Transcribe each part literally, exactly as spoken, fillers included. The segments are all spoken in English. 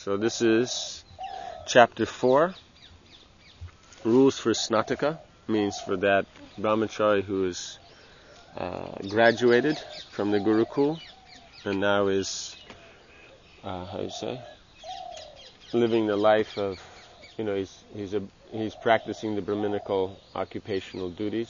So this is chapter four, rules for Snataka, means for that brahmachari who is uh, graduated from the Gurukul and now is, uh, how do you say, living the life of, you know, he's he's a he's practicing the Brahminical occupational duties.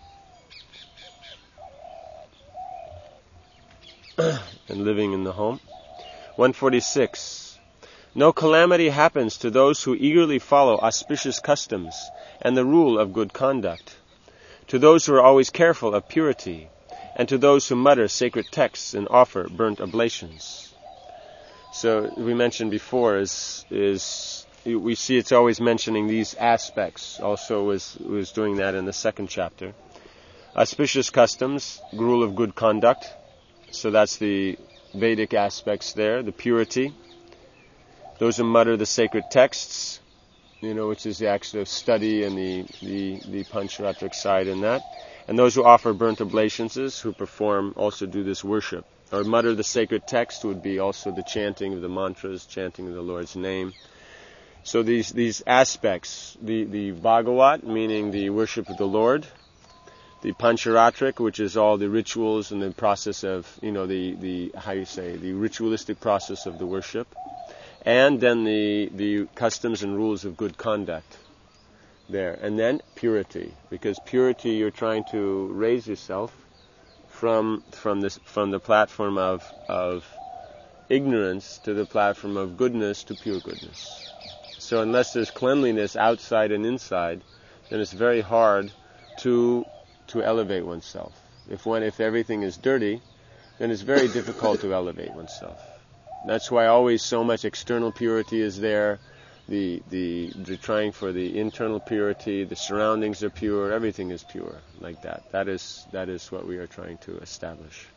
And living in the home. one forty-six. No calamity happens to those who eagerly follow auspicious customs and the rule of good conduct, to those who are always careful of purity, and to those who mutter sacred texts and offer burnt oblations. So we mentioned before is is we see it's always mentioning these aspects. Also was was doing that in the second chapter. Auspicious customs, rule of good conduct. So that's the Vedic aspects there, the purity. Those who mutter the sacred texts, you know, which is the act of study and the, the, the Pancharatric side in that. And those who offer burnt oblations, who perform, also do this worship. Or mutter the sacred text would be also the chanting of the mantras, chanting of the Lord's name. So these, these aspects, the, the Bhagavat, meaning the worship of the Lord, the Pancharatric, which is all the rituals and the process of, you know, the, the how you say, the ritualistic process of the worship. And then the, the customs and rules of good conduct there. And then purity, because purity, you're trying to raise yourself from from this from the platform of of ignorance to the platform of goodness to pure goodness. So unless there's cleanliness outside and inside, then it's very hard to to elevate oneself. If one, if everything is dirty, then it's very difficult to elevate oneself. That's why always so much external purity is there. The, the the trying for the internal purity. The surroundings are pure. Everything is pure, like that. That is that is what we are trying to establish.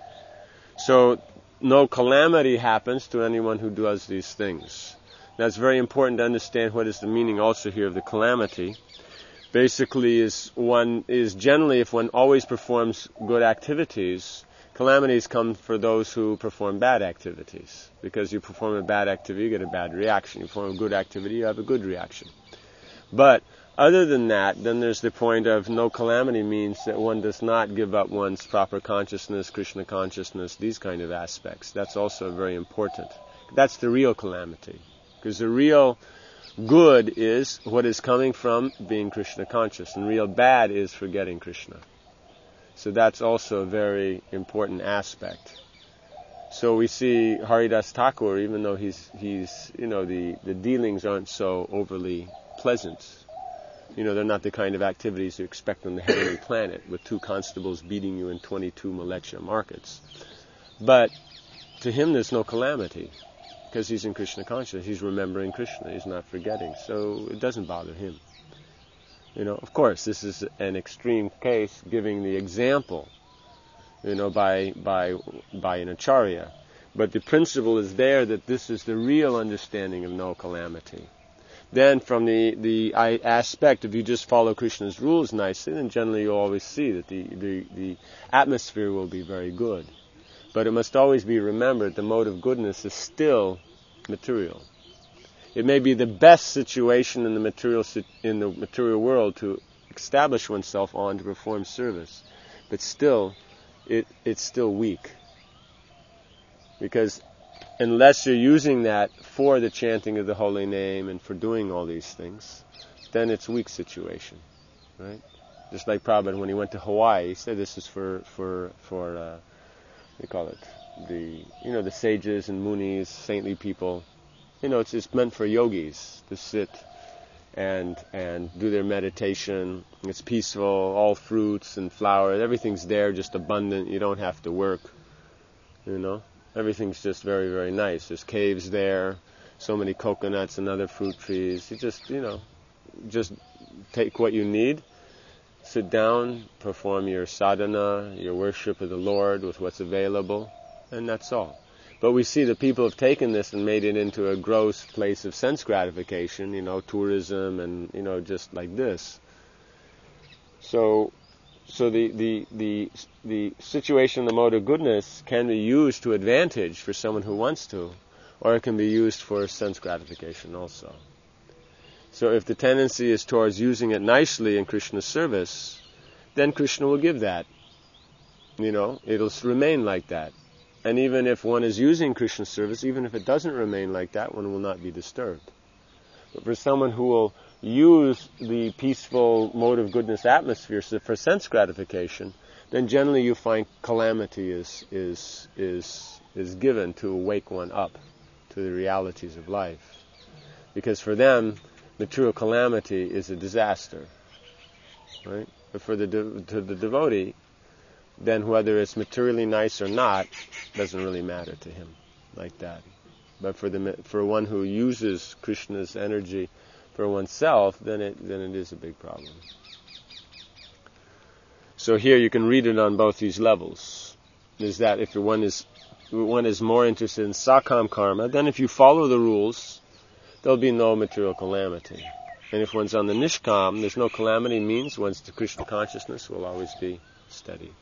So no calamity happens to anyone who does these things. Now it's very important to understand what is the meaning also here of the calamity. Basically, is one is generally if one always performs good activities, calamities come for those who perform bad activities. Because you perform a bad activity, you get a bad reaction. You perform a good activity, you have a good reaction. But other than that, then there's the point of no calamity means that one does not give up one's proper consciousness, Krishna consciousness, these kind of aspects. That's also very important. That's the real calamity. Because the real good is what is coming from being Krishna conscious, and real bad is forgetting Krishna. So that's also a very important aspect. So we see Haridas Thakur, even though he's he's you know the, the dealings aren't so overly pleasant. You know, they're not the kind of activities you expect on the heavenly planet with two constables beating you in twenty-two Maleksha markets. But to him there's no calamity. Because he's in Krishna consciousness, he's remembering Krishna, he's not forgetting, so it doesn't bother him. You know, of course, this is an extreme case, giving the example, you know, by by by an acharya. But the principle is there that this is the real understanding of no calamity. Then, from the the aspect, if you just follow Krishna's rules nicely, then generally you'll always see that the the, the atmosphere will be very good. But it must always be remembered the mode of goodness is still material. It may be the best situation in the material in the material world to establish oneself on to perform service, but still, it it's still weak. Because unless you're using that for the chanting of the holy name and for doing all these things, then it's a weak situation, right? Just like Prabhupada when he went to Hawaii, he said this is for for for. Uh, They call it the, you know, the sages and munis, saintly people. You know, it's it's meant for yogis to sit and and do their meditation. It's peaceful, all fruits and flowers, everything's there, just abundant. You don't have to work. You know, everything's just very very nice. There's caves there, so many coconuts and other fruit trees. You just you know, just take what you need. Sit down, perform your sadhana, your worship of the Lord with what's available, and that's all. But we see that people have taken this and made it into a gross place of sense gratification, you know, tourism and, you know, just like this. So so the, the, the, the situation, the mode of goodness can be used to advantage for someone who wants to, or it can be used for sense gratification also. So if the tendency is towards using it nicely in Krishna's service, then Krishna will give that. You know, it'll remain like that. And even if one is using Krishna's service, even if it doesn't remain like that, one will not be disturbed. But for someone who will use the peaceful mode of goodness atmosphere for sense gratification, then generally you find calamity is is is is given to wake one up to the realities of life. Because for them, material calamity is a disaster, right? But for the de- to the devotee, then whether it's materially nice or not doesn't really matter to him, like that. But for the for one who uses Krishna's energy for oneself, then it then it is a big problem. So here you can read it on both these levels. Is that if one is one is more interested in sakam karma, then if you follow the rules, there'll be no material calamity. And if one's on the nishkam, there's no calamity, means one's the Krishna consciousness will always be steady.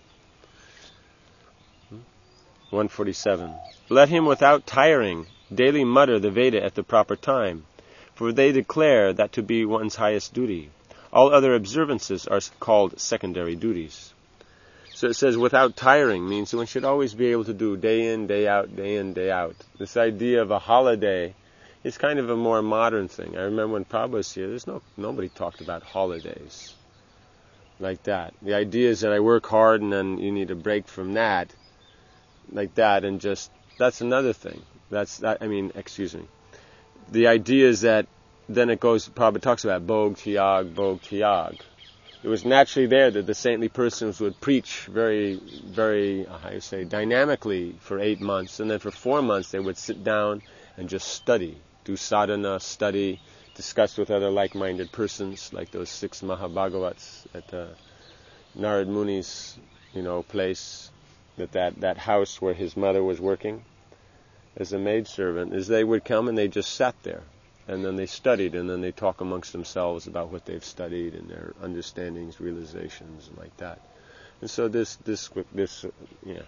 one forty-seven. Let him without tiring daily mutter the Veda at the proper time, for they declare that to be one's highest duty. All other observances are called secondary duties. So it says without tiring means one should always be able to do day in, day out, day in, day out. This idea of a holiday is kind of a more modern thing. I remember when Prabhupada was here, there's no nobody talked about holidays like that. The idea is that I work hard and then you need a break from that, like that, and just, that's another thing. That's, that, I mean, excuse me. The idea is that then it goes, Prabhupada talks about Bhog Tyag, Bhog Tyag. It was naturally there that the saintly persons would preach very, very, how you say, dynamically for eight months, and then for four months they would sit down and just study, do sadhana, study, discuss with other like-minded persons, like those six Mahabhagavats at uh, Narad Muni's, you know, place, that, that that house where his mother was working as a maidservant, is they would come and they just sat there. And then they studied, and then they talk amongst themselves about what they've studied and their understandings, realizations, and like that. And so this, this, this, uh, yeah.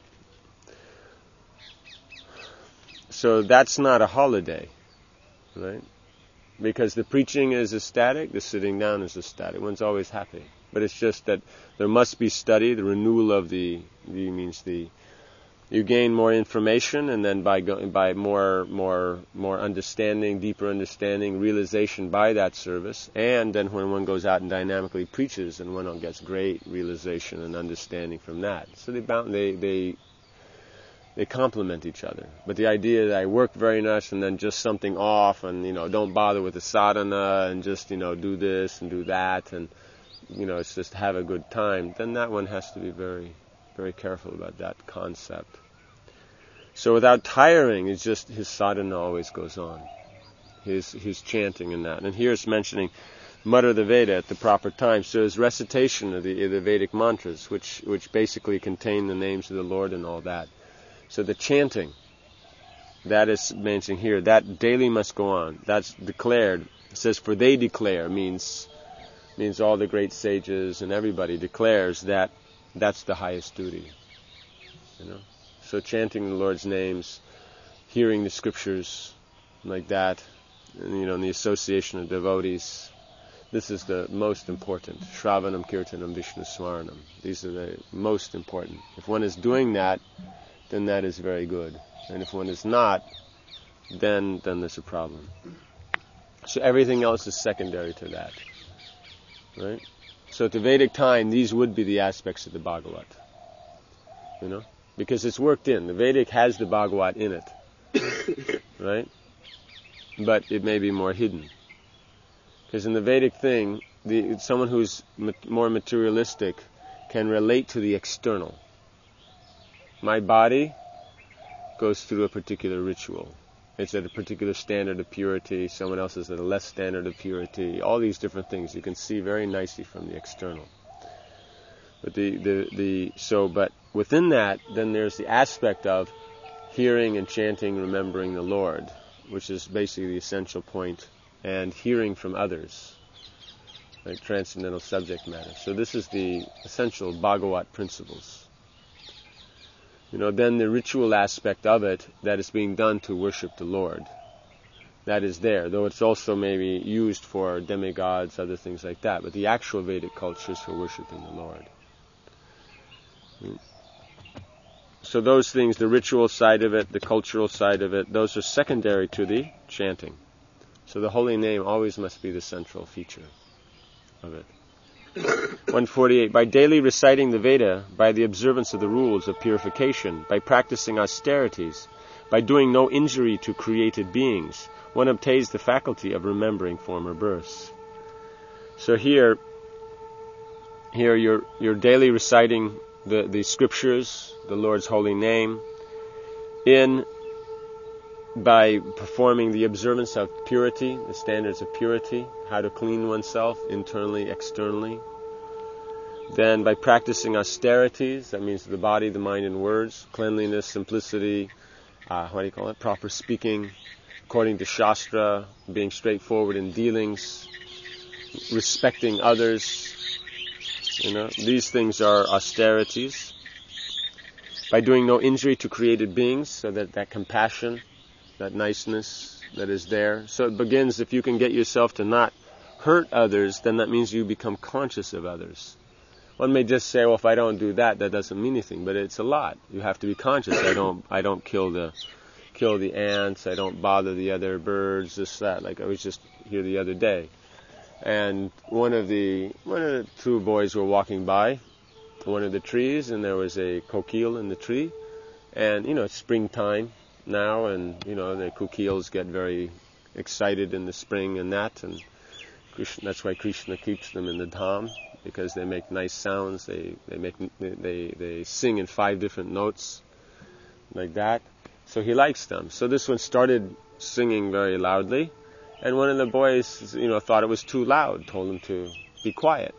So that's not a holiday, right? Because the preaching is ecstatic, the sitting down is ecstatic. One's always happy. But it's just that there must be study, the renewal of the, the means the, you gain more information, and then by go, by more more more understanding, deeper understanding, realization by that service, and then when one goes out and dynamically preaches, and one gets great realization and understanding from that. So they bound, they they they complement each other. But the idea that I work very much and then just something off, and you know don't bother with the sadhana, and just you know do this and do that, and you know it's just have a good time, then that one has to be very very careful about that concept. So without tiring, it's just his sadhana always goes on. His his chanting in that. And here it's mentioning mutter the Veda at the proper time. So his recitation of the, the Vedic mantras, which which basically contain the names of the Lord and all that. So the chanting, that is mentioned here, that daily must go on. That's declared. It says, for they declare, means means all the great sages and everybody declares that that's the highest duty, you know. So chanting the Lord's names, hearing the scriptures, like that, and, you know, in the association of devotees, this is the most important. Shravanam, Kirtanam, Vishnu Smaranam. These are the most important. If one is doing that, then that is very good. And if one is not, then then there's a problem. So everything else is secondary to that, right? So at the Vedic time, these would be the aspects of the Bhagavat, you know, because it's worked in. The Vedic has the Bhagavat in it, right? But it may be more hidden. Because in the Vedic thing, the, someone who's ma- more materialistic can relate to the external. My body goes through a particular ritual. It's at a particular standard of purity. Someone else is at a less standard of purity. All these different things you can see very nicely from the external. But the, the, the so but within that, then there's the aspect of hearing and chanting, remembering the Lord, which is basically the essential point, and hearing from others, like transcendental subject matter. So this is the essential Bhagavat principles. You know, then the ritual aspect of it, that is being done to worship the Lord, that is there, though it's also maybe used for demigods, other things like that, but the actual Vedic culture is for worshiping the Lord. So those things, the ritual side of it, the cultural side of it, those are secondary to the chanting. So the holy name always must be the central feature of it. one forty-eight. By daily reciting the Veda, by the observance of the rules of purification, by practicing austerities, by doing no injury to created beings, one obtains the faculty of remembering former births. So here, here you're, you're daily reciting the, the scriptures, the Lord's holy name, in by performing the observance of purity, the standards of purity, how to clean oneself internally, externally. Then by practicing austerities, that means the body, the mind, and words, cleanliness, simplicity, uh, what do you call it, proper speaking, according to Shastra, being straightforward in dealings, respecting others. You know, these things are austerities. By doing no injury to created beings, so that that compassion, that niceness that is there. So it begins, if you can get yourself to not hurt others, then that means you become conscious of others. One may just say, well, if I don't do that, that doesn't mean anything, but it's a lot. You have to be conscious. I don't, I don't kill the, kill the ants. I don't bother the other birds. This, that. Like I was just here the other day, and one of the, one of the two boys were walking by one of the trees, and there was a kokil in the tree, and you know it's springtime now, and you know the kokils get very excited in the spring and that, and Krishna, that's why Krishna keeps them in the dham, because they make nice sounds. They they make they they sing in five different notes, like that. So he likes them. So this one started singing very loudly, and one of the boys, you know, thought it was too loud. Told him to be quiet.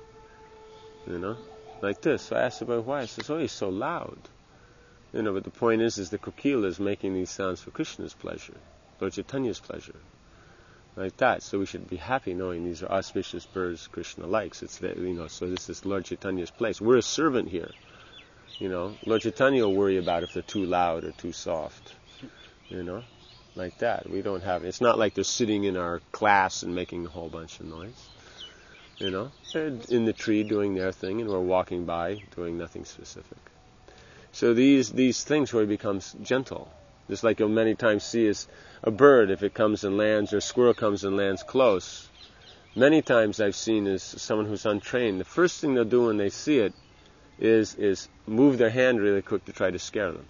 You know, like this. So I asked about why. I says, "Oh, he's so loud." You know, but the point is, is the kokila is making these sounds for Krishna's pleasure, Lord Chaitanya's pleasure. Like that, so we should be happy knowing these are auspicious birds Krishna likes. It's the, you know, so this is Lord Chaitanya's place. We're a servant here, you know. Lord Chaitanya will worry about if they're too loud or too soft, you know, like that. We don't have. It's not like they're sitting in our class and making a whole bunch of noise, you know. They're in the tree doing their thing, and we're walking by doing nothing specific. So these these things where he becomes gentle. Just like you'll many times see is a bird, if it comes and lands, or a squirrel comes and lands close. Many times I've seen is someone who's untrained, the first thing they'll do when they see it is is move their hand really quick to try to scare them.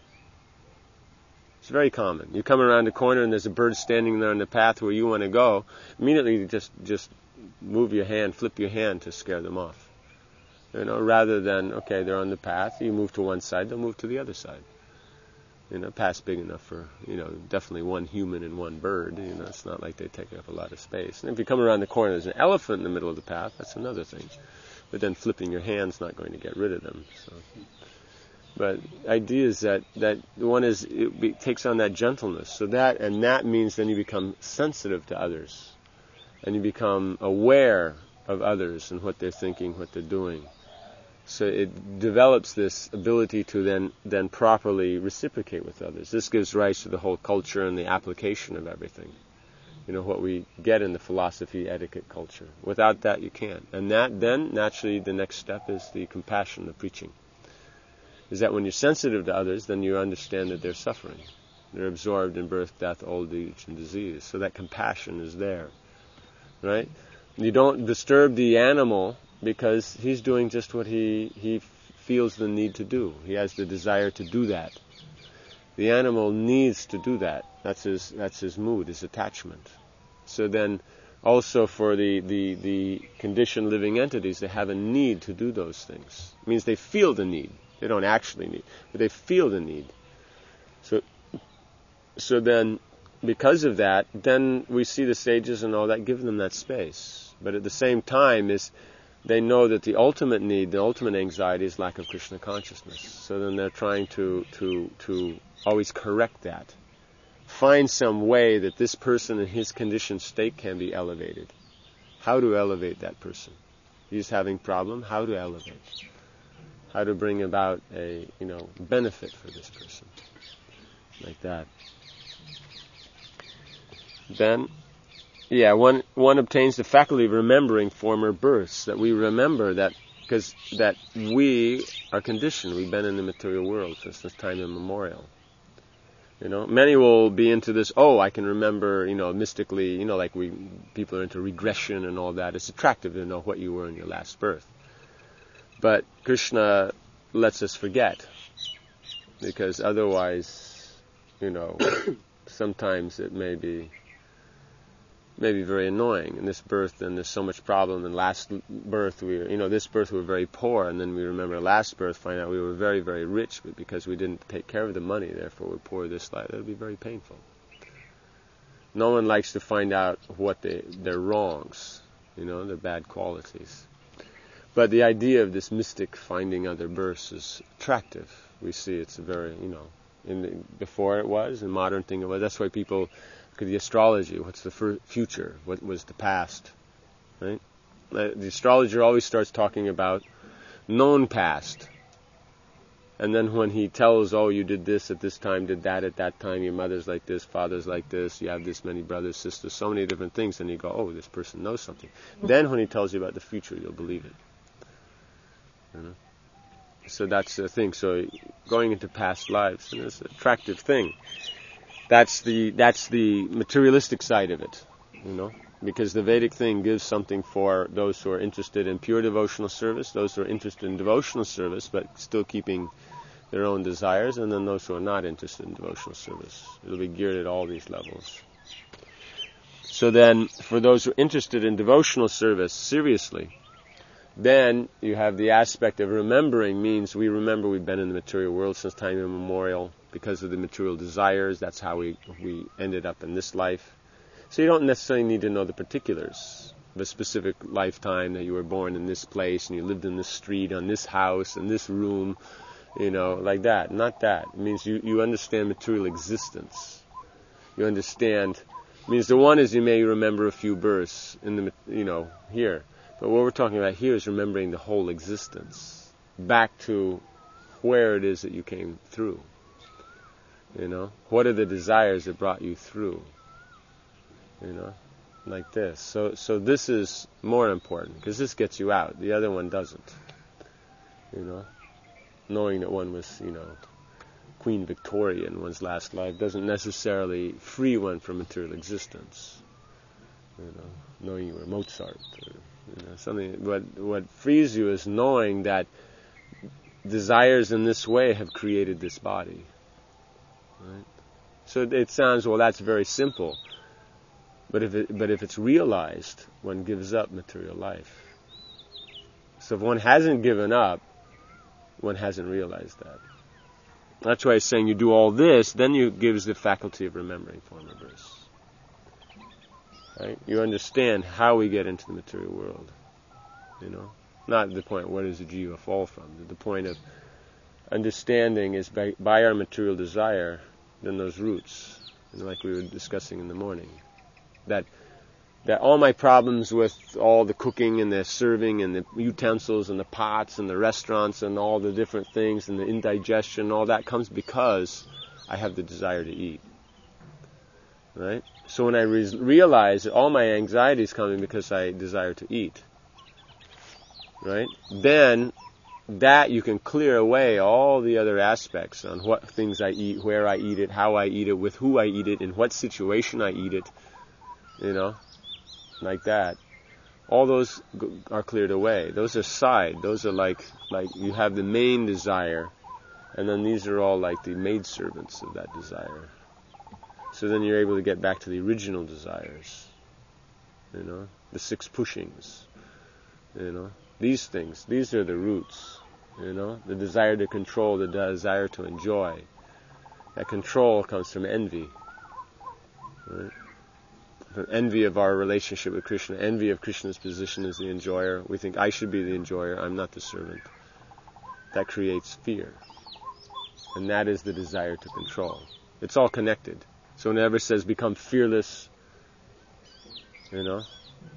It's very common. You come around the corner and there's a bird standing there on the path where you want to go, immediately you just, just move your hand, flip your hand to scare them off. You know, rather than, okay, they're on the path, you move to one side, they'll move to the other side. You know, path's big enough for, you know, definitely one human and one bird. You know, it's not like they take up a lot of space. And if you come around the corner, there's an elephant in the middle of the path, that's another thing. But then flipping your hand's not going to get rid of them. So, but idea is that, that the one is, it be, takes on that gentleness. So that, and that means then you become sensitive to others. And you become aware of others and what they're thinking, what they're doing. So it develops this ability to then, then properly reciprocate with others. This gives rise to the whole culture and the application of everything. You know, what we get in the philosophy, etiquette culture. Without that, you can't. And that, then, naturally, the next step is the compassion, the preaching. Is that when you're sensitive to others, then you understand that they're suffering. They're absorbed in birth, death, old age, and disease. So that compassion is there. Right? You don't disturb the animal because he's doing just what he, he feels the need to do. He has the desire to do that. The animal needs to do that. That's his that's his mood, his attachment. So then also for the, the, the conditioned living entities, they have a need to do those things. It means they feel the need. They don't actually need, but they feel the need. So so then because of that, then we see the sages and all that give them that space. But at the same time is they know that the ultimate need, the ultimate anxiety is lack of Krishna consciousness. So then they're trying to, to, to always correct that. Find some way that this person in his conditioned state can be elevated. How to elevate that person? He's having problem, how to elevate? how to bring about a, you know, benefit for this person. Like that. Then, yeah, one one obtains the faculty of remembering former births, that we remember that, because that we are conditioned, we've been in the material world since this time immemorial. You know, many will be into this, oh, I can remember, you know, mystically, you know, like we, people are into regression and all that. It's attractive to know what you were in your last birth. But Krishna lets us forget, because otherwise, you know, sometimes it may be, may be very annoying. In this birth, then there's so much problem. In last birth, we, you know, this birth we were very poor, and then we remember last birth, find out we were very, very rich, but because we didn't take care of the money, therefore we're poor this life. That'll be very painful. No one likes to find out what they, their wrongs, you know, their bad qualities. But the idea of this mystic finding other births is attractive. We see it's a very, you know, in the, before it was, a modern thing it was. That's why people look at the astrology. What's the f- future? What was the past? Right? The astrologer always starts talking about known past. And then when he tells, oh, you did this at this time, did that at that time, your mother's like this, father's like this, you have this many brothers, sisters, so many different things, and you go, oh, this person knows something. Then when he tells you about the future, you'll believe it. You know? So that's the thing. So going into past lives, and it's an attractive thing. That's the that's the materialistic side of it, you know, because the Vedic thing gives something for those who are interested in pure devotional service, those who are interested in devotional service but still keeping their own desires, and then those who are not interested in devotional service. It'll be geared at all these levels. So then, for those who are interested in devotional service seriously, then you have the aspect of remembering, means we remember we've been in the material world since time immemorial because of the material desires. That's how we, we ended up in this life. So you don't necessarily need to know the particulars of a specific lifetime, that you were born in this place and you lived in this street, on this house, in this room, you know, like that. Not that. It means you, you understand material existence. You understand. It means the one is you may remember a few births in the, you know, here. But what we're talking about here is remembering the whole existence, back to where it is that you came through. You know, what are the desires that brought you through? You know, like this. So, so this is more important because this gets you out. The other one doesn't. You know, knowing that one was, you know, Queen Victoria in one's last life doesn't necessarily free one from material existence. You know, knowing you were Mozart. Or, You know, something. What what frees you is knowing that desires in this way have created this body. Right? So it sounds, well, that's very simple. But if it, but if it's realized, one gives up material life. So if one hasn't given up, one hasn't realized that. That's why he's saying you do all this, then you gives the faculty of remembering former births. Right? You understand how we get into the material world. You know, not the point where does the jiva fall from. The point of understanding is by, by our material desire, then those roots, you know, like we were discussing in the morning, that that all my problems with all the cooking and the serving and the utensils and the pots and the restaurants and all the different things and the indigestion, all that comes because I have the desire to eat. Right? So when I re- realize that all my anxiety is coming because I desire to eat, right? Then that you can clear away all the other aspects on what things I eat, where I eat it, how I eat it, with who I eat it, in what situation I eat it, you know, like that. All those are cleared away. Those are side. Those are like, like you have the main desire, and then these are all like the maidservants of that desire. So then you're able to get back to the original desires, you know, the six pushings, you know, these things, these are the roots, you know, the desire to control, the desire to enjoy. That control comes from envy, right? From envy of our relationship with Krishna, envy of Krishna's position as the enjoyer. We think I should be the enjoyer, I'm not the servant. That creates fear. And that is the desire to control. It's all connected. So whenever it says become fearless, you know,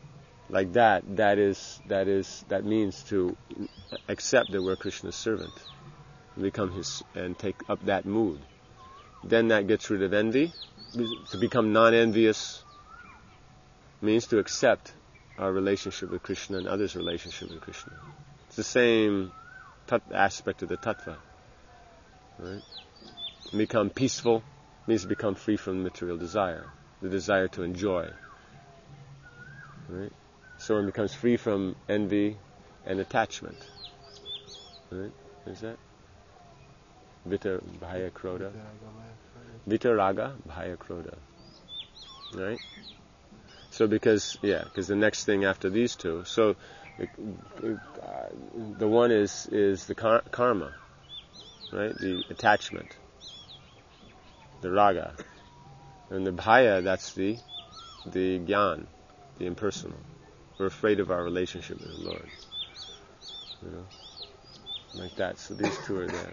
like that, that is that is that means to accept that we're Krishna's servant, and become his, and take up that mood. Then that gets rid of envy. To become non-envious means to accept our relationship with Krishna and others' relationship with Krishna. It's the same tat- aspect of the tattva. Right? Become peaceful means to become free from material desire, the desire to enjoy. Right? So one becomes free from envy and attachment. Right? What is that? Vita Bhaya Krodha. Vitaraga Bhaya Krodha. Right? So because, yeah, because the next thing after these two, so uh, the one is is the kar- karma, right? The attachment, the raga, and the bhaya, that's the the gyan, the impersonal. We're afraid of our relationship with the Lord, you know, like that. So these two are there.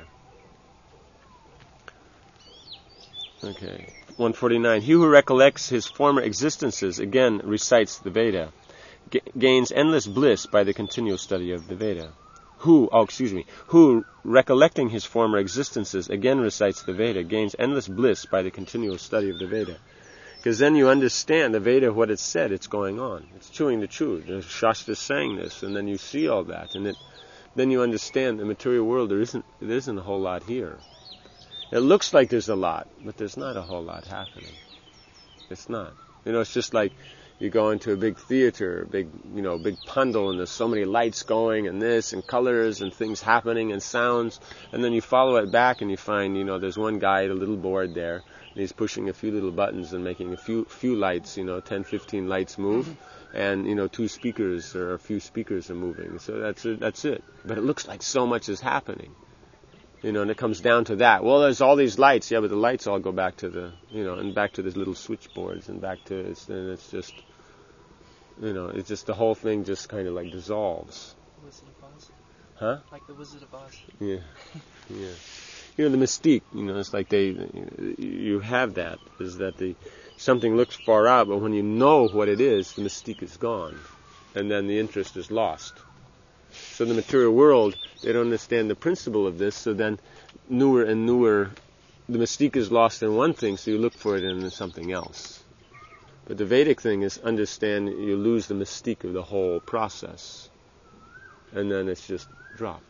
Okay, one forty-nine. He who recollects his former existences, again recites the Veda, g- gains endless bliss by the continual study of the Veda. Who, oh excuse me, who recollecting his former existences, again recites the Veda, gains endless bliss by the continual study of the Veda. Because then you understand the Veda, what it said, it's going on. It's chewing the chew. The Shastra's saying this, and then you see all that, and it, then you understand the material world, there isn't, there isn't a whole lot here. It looks like there's a lot, but there's not a whole lot happening. It's not. You know, it's just like you go into a big theater, a big, you know, big pandal, and there's so many lights going, and this, and colors, and things happening, and sounds, and then you follow it back, and you find, you know, there's one guy at a little board there, and he's pushing a few little buttons and making a few few lights, you know, ten, fifteen lights move, and, you know, two speakers, or a few speakers are moving. So that's it, that's it. But it looks like so much is happening. You know, and it comes down to that. Well, there's all these lights. Yeah, but the lights all go back to the, you know, and back to these little switchboards, and back to, it's, and it's just, you know, it's just the whole thing just kind of like dissolves. Wizard of Oz? Huh? Like the Wizard of Oz. Yeah, yeah. You know, the mystique, you know, it's like they, you have that, is that the, something looks far out, but when you know what it is, the mystique is gone, and then the interest is lost. So the material world, they don't understand the principle of this, so then newer and newer, the mystique is lost in one thing, so you look for it in something else. But the Vedic thing is understand you lose the mystique of the whole process, and then it's just dropped.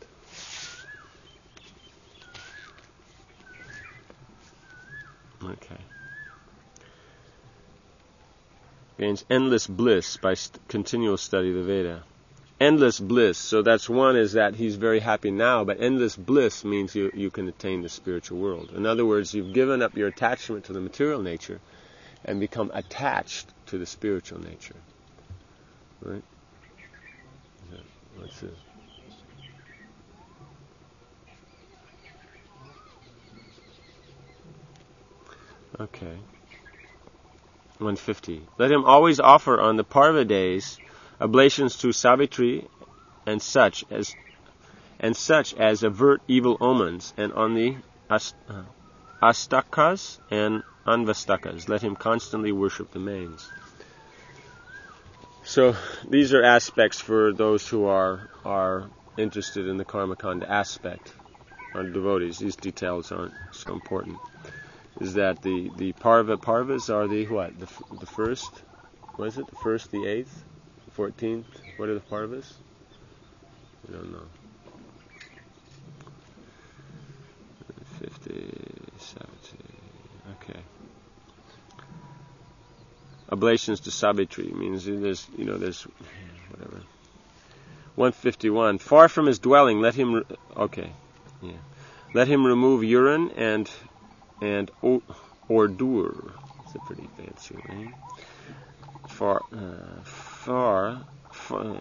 Okay. Gains endless bliss by st- continual study of the Veda. Endless bliss, so that's one is that he's very happy now, but endless bliss means you, you can attain the spiritual world. In other words, you've given up your attachment to the material nature and become attached to the spiritual nature. Right? Yeah, what's this? Okay. one fifty. Let him always offer on the Parva days oblations to Savitri and such as and such as avert evil omens, and on the ast, uh, astakas and anvastakas let him constantly worship the mains. So these are aspects for those who are are interested in the Karmakanda aspect, our devotees. These details aren't so important. Is that the, the Parva Parvas are the what? The the first, what is it? The first, the eighth, the fourteenth? What are the Parvas? I don't know. fifty, seventy, okay. Oblations to Savitri means there's, you know, there's, whatever. one fifty-one. Far from his dwelling, let him, re- okay, yeah. Let him remove urine and and o- ordure. It's a pretty fancy name. Far, uh, far, far,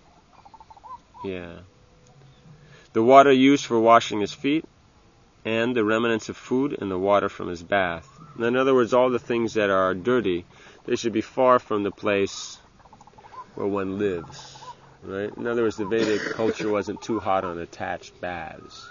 yeah. The water used for washing his feet, and the remnants of food and the water from his bath. In other words, all the things that are dirty, they should be far from the place where one lives. Right? In other words, the Vedic culture wasn't too hot on attached baths.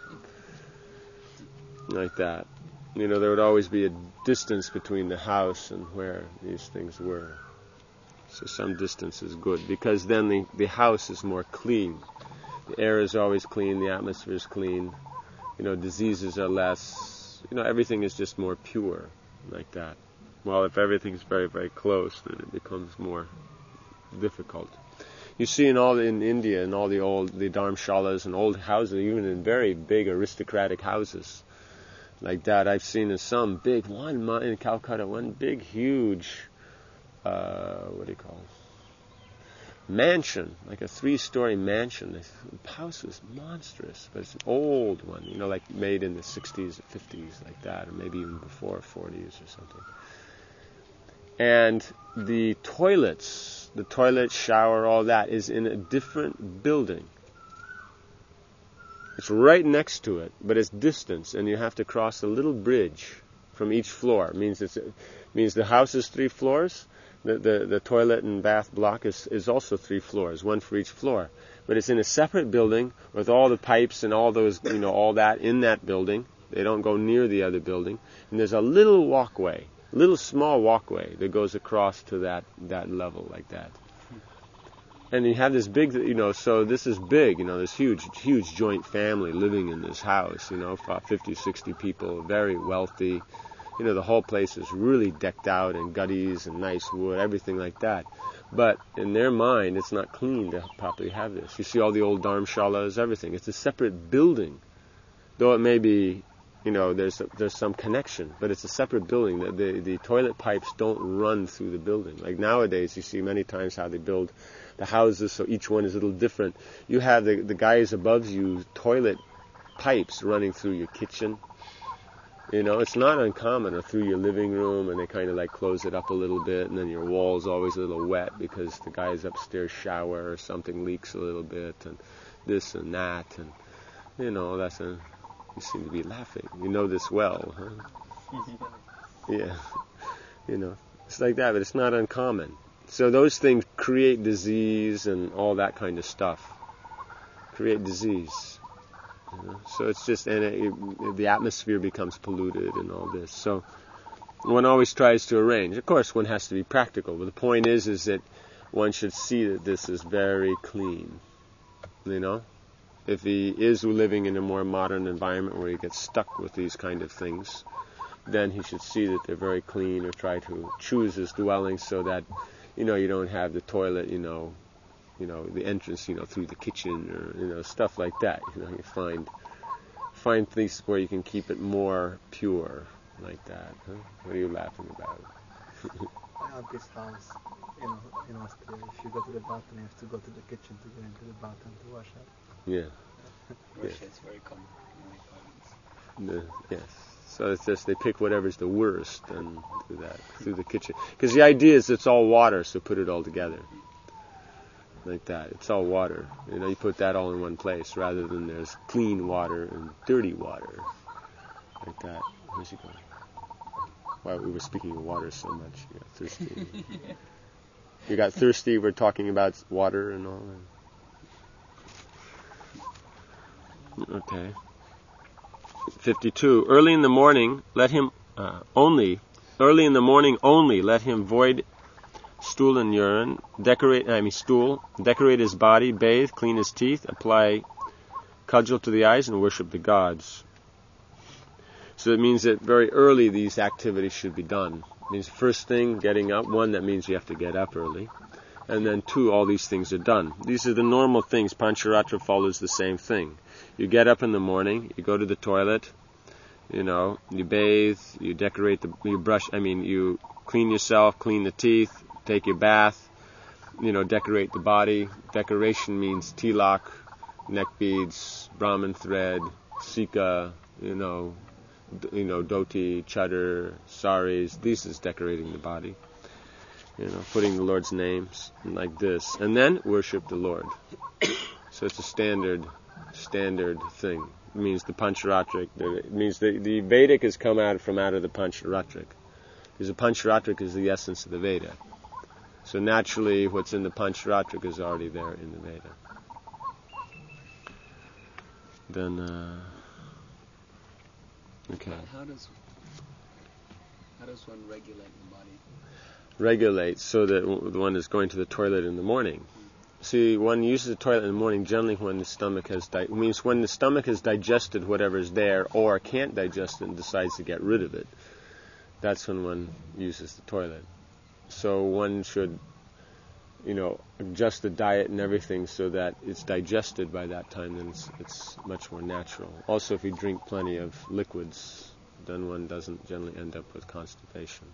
Like that. You know, there would always be a distance between the house and where these things were. So some distance is good, because then the, the house is more clean. The air is always clean, the atmosphere is clean, you know, diseases are less, you know, everything is just more pure, like that. Well, if everything's very, very close, then it becomes more difficult. You see in all in India, in all the old, the dharmshalas and old houses, even in very big aristocratic houses, like that, I've seen in some big, one in Calcutta, one big, huge, uh, what do you call it? Mansion, like a three-story mansion. The house was monstrous, but it's an old one, you know, like made in the sixties or fifties, like that, or maybe even before forties or something. And the toilets, the toilet, shower, all that is in a different building. It's right next to it, but it's distance, and you have to cross a little bridge from each floor. It means it's, it means the house is three floors. The, the the toilet and bath block is, is also three floors, one for each floor. But it's in a separate building with all the pipes and all those, you know, all that in that building. They don't go near the other building. And there's a little walkway, little small walkway that goes across to that, that level like that. And you have this big, you know, so this is big, you know, this huge, huge joint family living in this house, you know, fifty, sixty people, very wealthy. You know, the whole place is really decked out in gutties and nice wood, everything like that. But in their mind, it's not clean to properly have this. You see all the old dharmshalas, everything. It's a separate building. Though it may be, you know, there's a, there's some connection, but it's a separate building. The, the, the toilet pipes don't run through the building. Like nowadays, you see many times how they build the houses, so each one is a little different. You have the, the guys above you, toilet pipes running through your kitchen. You know, it's not uncommon, or through your living room, and they kind of like close it up a little bit, and then your wall's always a little wet because the guys upstairs shower or something leaks a little bit, and this and that, and, you know, that's a, you seem to be laughing. You know this well, huh? Yeah. You know, it's like that, but it's not uncommon. So those things create disease and all that kind of stuff. Create disease. You know? So it's just, and it, it, the atmosphere becomes polluted and all this. So one always tries to arrange. Of course, one has to be practical, but the point is, is that one should see that this is very clean. You know, if he is living in a more modern environment where he gets stuck with these kind of things, then he should see that they're very clean, or try to choose his dwelling so that, you know, you don't have the toilet, you know, you know, the entrance, you know, through the kitchen, or, you know, stuff like that. You know, you find find things where you can keep it more pure, like that. Huh? What are you laughing about? I have this house, you know, in Austria. If you go to the bathroom, you have to go to the kitchen to go into the bathroom to wash up. Yeah. Russia Yeah. is very common in my province. The, yes. So it's just they pick whatever's the worst and do that through the kitchen. Because the idea is it's all water, so put it all together. Like that. It's all water. You know, you put that all in one place rather than there's clean water and dirty water. Like that. Where's he going? Wow, we were speaking of water so much. You got thirsty. You got thirsty, we're talking about water and all that. Okay. fifty-two. Early in the morning, let him uh, only, early in the morning only, let him void stool and urine, decorate, I mean stool, decorate his body, bathe, clean his teeth, apply cudgel to the eyes, and worship the gods. So it means that very early these activities should be done. It means first thing, getting up. One, that means you have to get up early. And then two, all these things are done. These are the normal things. Pancharatra follows the same thing. You get up in the morning, you go to the toilet, you know, you bathe, you decorate the, you brush, I mean, you clean yourself, clean the teeth, take your bath, you know, decorate the body. Decoration means tilak, neck beads, Brahmin thread, sika, you know, d- you know, dhoti, chadar, saris. This is decorating the body. You know, putting the Lord's names like this, and then worship the Lord. So it's a standard, standard thing. It means the Pancharatric. It means the the Vedic has come out from out of the Pancharatric, because the Pancharatric is the essence of the Veda. So naturally, what's in the Pancharatric is already there in the Veda. Then, uh, okay. How does how does one regulate the body? regulate so that w- the one is going to the toilet in the morning. See, one uses the toilet in the morning generally when the stomach has di- means when the stomach has digested whatever is there or can't digest it and decides to get rid of it. That's when one uses the toilet. So one should, you know, adjust the diet and everything so that it's digested by that time, then it's, it's much more natural. Also, if you drink plenty of liquids, then one doesn't generally end up with constipation.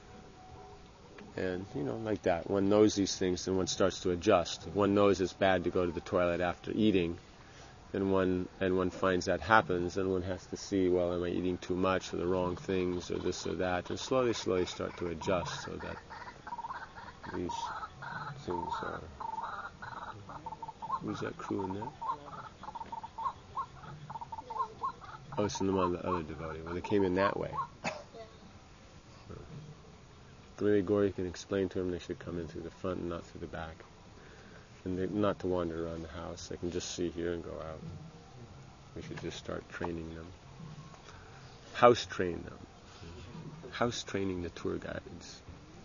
And, you know, like that. One knows these things, and one starts to adjust. If one knows it's bad to go to the toilet after eating, and one and one finds that happens, then one has to see, well, am I eating too much or the wrong things or this or that, and slowly, slowly start to adjust so that these things are... Who's that crew in there? Oh, it's in the one, the other devotee. Well, they came in that way. Maybe Gauri can explain to them they should come in through the front and not through the back. And they, not to wander around the house. They can just see here and go out. We should just start training them. House train them. House training the tour guides.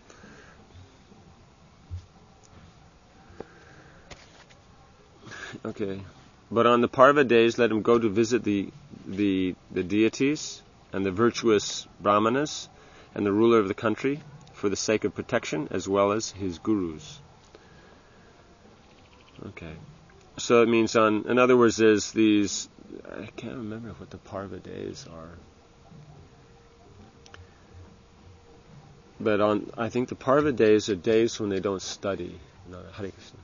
Okay. But on the Parva days, let him go to visit the, the, the deities and the virtuous brahmanas and the ruler of the country, for the sake of protection, as well as his gurus. Okay. So it means on, in other words, there's these, I can't remember what the Parva days are. But on, I think the Parva days are days when they don't study. No, Hare Krishna.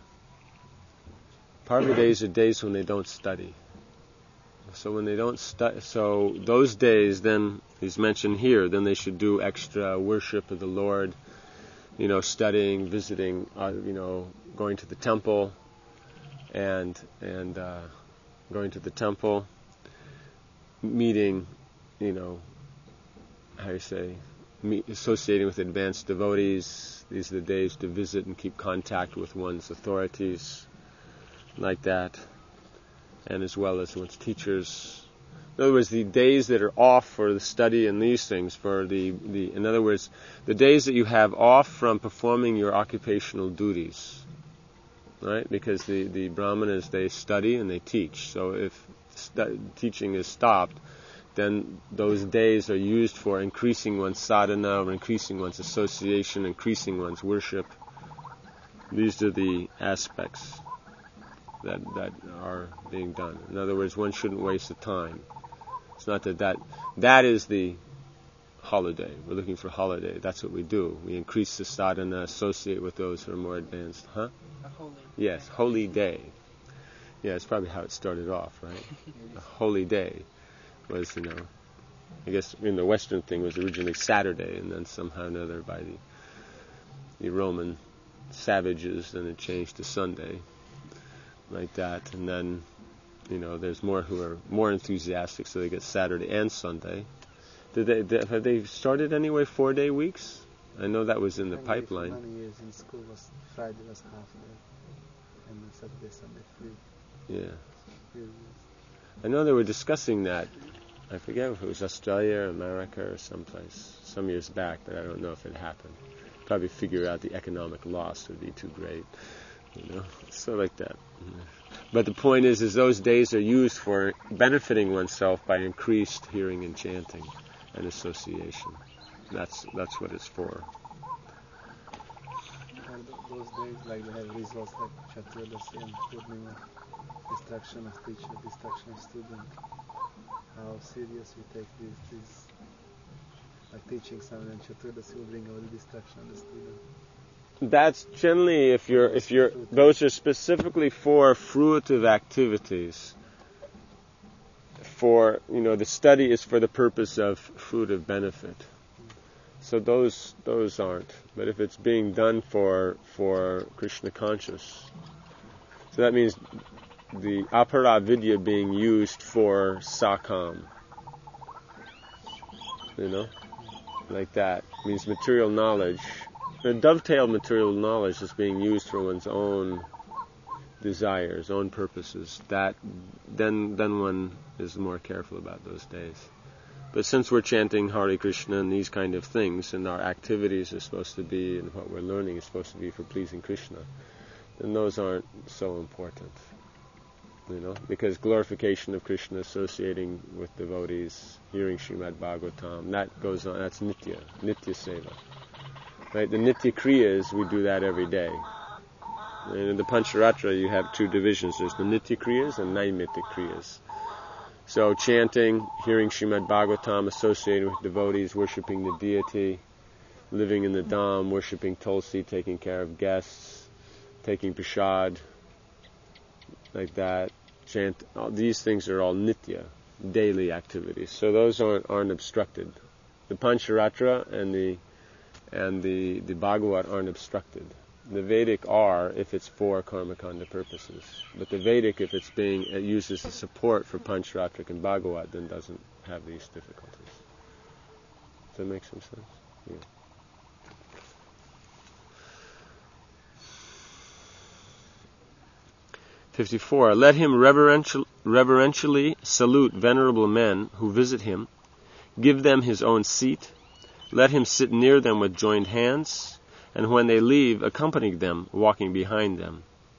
Parva days are days when they don't study. So when they don't study, so those days, then he's mentioned here, then they should do extra worship of the Lord, you know, studying, visiting, uh, you know, going to the temple, and and uh, going to the temple, meeting, you know, how do you say, meet, associating with advanced devotees. These are the days to visit and keep contact with one's authorities, like that. And as well as one's teachers. In other words, the days that are off for the study and these things, for the, the in other words, the days that you have off from performing your occupational duties, right? Because the, the brahmanas, they study and they teach. So if stu- teaching is stopped, then those days are used for increasing one's sadhana, or increasing one's association, increasing one's worship. These are the aspects that that are being done. In other words, one shouldn't waste the time. It's not that that, that is the holiday. We're looking for holiday. That's what we do. We increase the sadhana, associate with those who are more advanced. Huh? A holy. Yes, holy day. Yeah, it's probably how it started off, right? A holy day was, you know, I guess in the Western thing was originally Saturday, and then somehow or another by the, the Roman savages, then it changed to Sunday. Like that, and then, you know, there's more who are more enthusiastic, so they get Saturday and Sunday. Did they, they have they started anyway four-day weeks? I know that was in the pipeline. For many years in school, was Friday was half day, and Saturday, Sunday free. Yeah, Free. I know they were discussing that. I forget if it was Australia or America or someplace some years back, but I don't know if it happened. Probably figure out the economic loss would be too great. You know, so like that. But the point is, is those days are used for benefiting oneself by increased hearing and chanting and association. That's that's what it's for. And th- those days, like they have results like Chaturdasi and Purnima, destruction of teacher, destruction of student. How serious we take these, these like teaching someone, and Chaturdasi will bring out the destruction of the student. That's generally if you're if you're those are specifically for fruitive activities. For, you know, the study is for the purpose of fruitive benefit. So those those aren't. But if it's being done for for Krishna conscious, so that means the apara vidya being used for sakam. You know, like that means material knowledge. The dovetailed material knowledge is being used for one's own desires, own purposes. That then then one is more careful about those days. But since we're chanting Hare Krishna and these kind of things, and our activities are supposed to be, and what we're learning is supposed to be for pleasing Krishna, then those aren't so important. You know, because glorification of Krishna, associating with devotees, hearing Srimad Bhagavatam, that goes on, that's nitya, nitya seva. Right? The nitya kriyas, we do that every day. And in the Pancharatra, you have two divisions. There's the nitya kriyas and naimitya kriyas. So chanting, hearing Srimad Bhagavatam, associating with devotees, worshipping the deity, living in the dham, worshipping Tulsi, taking care of guests, taking prasad, like that, chant, all these things are all nitya, daily activities. So those aren't, aren't obstructed. The Pancharatra and the and the, the Bhagavat aren't obstructed. The Vedic are if it's for karmakanda purposes. But the Vedic, if it's being it uses as support for Pancharatra and Bhagavat, then doesn't have these difficulties. Does that make some sense? Yeah. fifty-four. Let him reverential, reverentially salute venerable men who visit him, give them his own seat, let him sit near them with joined hands, and when they leave, accompany them, walking behind them.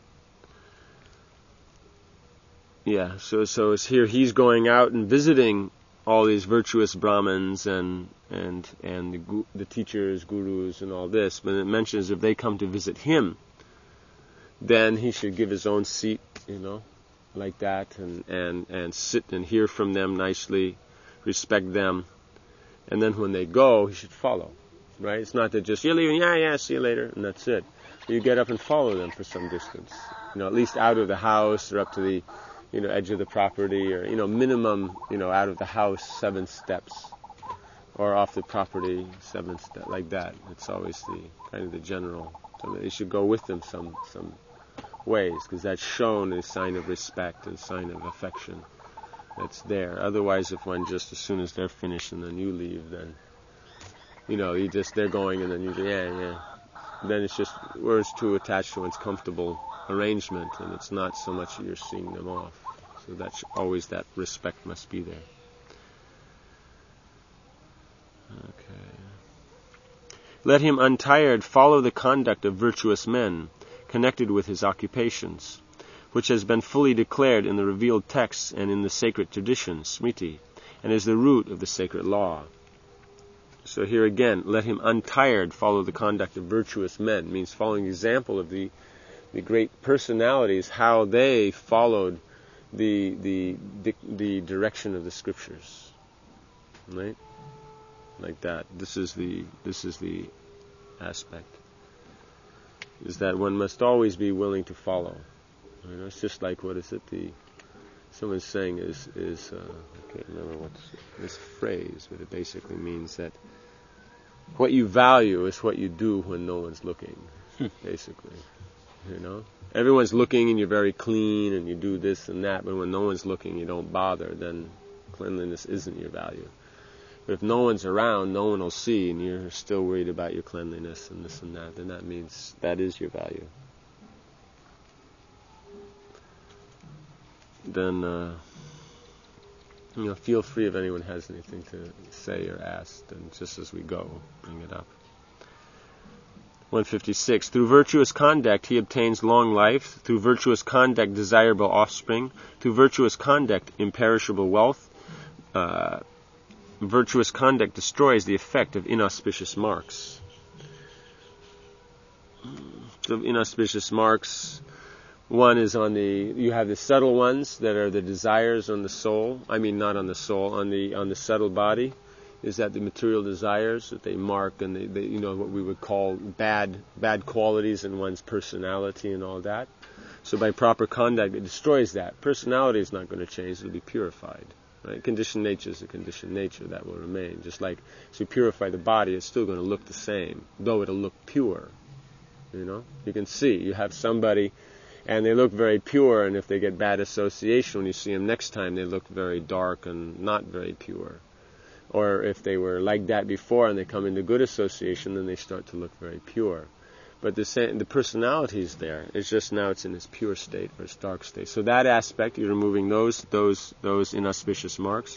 Yeah, so so it's here he's going out and visiting all these virtuous Brahmins and and and the, the teachers, gurus, and all this, but it mentions if they come to visit him, then he should give his own seat, you know, like that, and, and, and sit and hear from them nicely, respect them, and then when they go, he should follow, right? It's not that just, you're leaving, yeah, yeah, see you later, and that's it. You get up and follow them for some distance, you know, at least out of the house or up to the, you know, edge of the property, or, you know, minimum, you know, out of the house, seven steps, or off the property, seven steps, like that. It's always the, kind of the general, so you should go with them some, some, ways, because that's shown a sign of respect and sign of affection that's there. Otherwise, if one just as soon as they're finished and then you leave, then you know you just they're going and then you yeah yeah then it's just we're too attached to one's comfortable arrangement, and it's not so much that you're seeing them off. So that's always that respect must be there. Okay. Let him untired follow the conduct of virtuous men, connected with his occupations, which has been fully declared in the revealed texts and in the sacred tradition, Smriti, and is the root of the sacred law. So here again, let him untired follow the conduct of virtuous men, means following the example of the the great personalities, how they followed the the the, the direction of the scriptures, right? Like that. This is the this is the aspect. Is that one must always be willing to follow. You know, it's just like, what is it, the someone's saying is, is uh, I can't remember what's this phrase, but it basically means that what you value is what you do when no one's looking, basically. You know? Everyone's looking and you're very clean and you do this and that, but when no one's looking, you don't bother, then cleanliness isn't your value. But if no one's around, no one will see, and you're still worried about your cleanliness and this and that, then that means that is your value. Then, uh, you know, feel free if anyone has anything to say or ask, then just as we go, bring it up. one fifty-six. Through virtuous conduct he obtains long life, through virtuous conduct desirable offspring, through virtuous conduct imperishable wealth. Uh, virtuous conduct destroys the effect of inauspicious marks. So inauspicious marks, one is on the, you have the subtle ones that are the desires on the soul, I mean not on the soul, on the on the subtle body, is that the material desires that they mark, and they, they you know what we would call bad bad qualities in one's personality and all that. So by proper conduct it destroys that. Personality is not going to change, it will be purified. Right? Conditioned nature is a conditioned nature that will remain. Just like as you purify the body, it's still going to look the same, though it'll look pure. You know, you can see you have somebody, and they look very pure, and if they get bad association, when you see them next time, they look very dark and not very pure. Or if they were like that before and they come into good association, then they start to look very pure. But the same, the personality is there. It's just now it's in its pure state or its dark state. So that aspect, you're removing those those those inauspicious marks,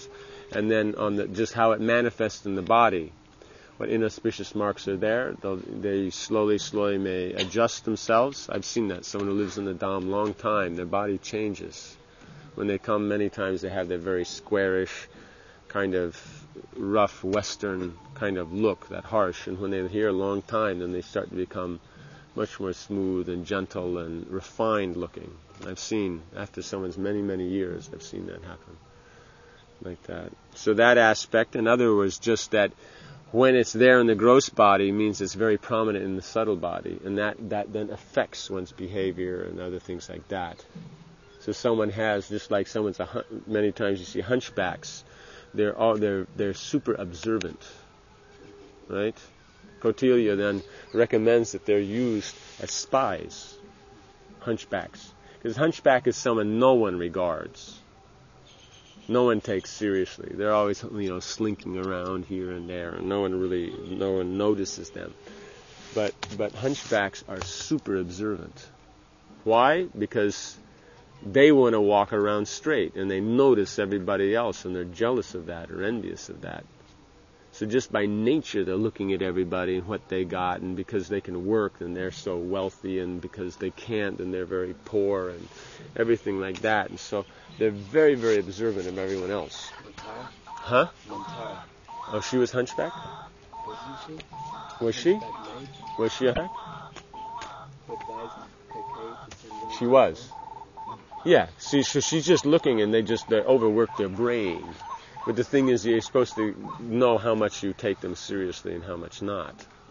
and then on the, just how it manifests in the body. What inauspicious marks are there, they slowly, slowly may adjust themselves. I've seen that. Someone who lives in the Dham long time, their body changes. When they come, many times they have their very squarish, kind of rough Western kind of look, that harsh. And when they're here a long time, then they start to become much more smooth and gentle and refined looking. I've seen, after someone's many, many years, I've seen that happen. Like that. So that aspect, in other words, just that when it's there in the gross body means it's very prominent in the subtle body, and that, that then affects one's behavior and other things like that. So someone has, just like someone's, a, many times you see hunchbacks, they're all, they're they're super observant, right? Kautilya then recommends that they're used as spies, hunchbacks, because hunchback is someone no one regards. No one takes seriously. They're always, you know, slinking around here and there, and no one really, no one notices them. But but hunchbacks are super observant. Why? Because they want to walk around straight, and they notice everybody else, and they're jealous of that or envious of that. So just by nature, they're looking at everybody and what they got, and because they can work, and they're so wealthy, and because they can't, and they're very poor, and everything like that. And so they're very, very observant of everyone else. Montara? Huh? Montara. Oh, she was hunchback? Wasn't she? Was she? That maid? Was she a hunchback? Who advised Kaikeyi to send them She was. Yeah, see, so she's just looking, and they just they overwork their brain. But the thing is, you're supposed to know how much you take them seriously and how much not.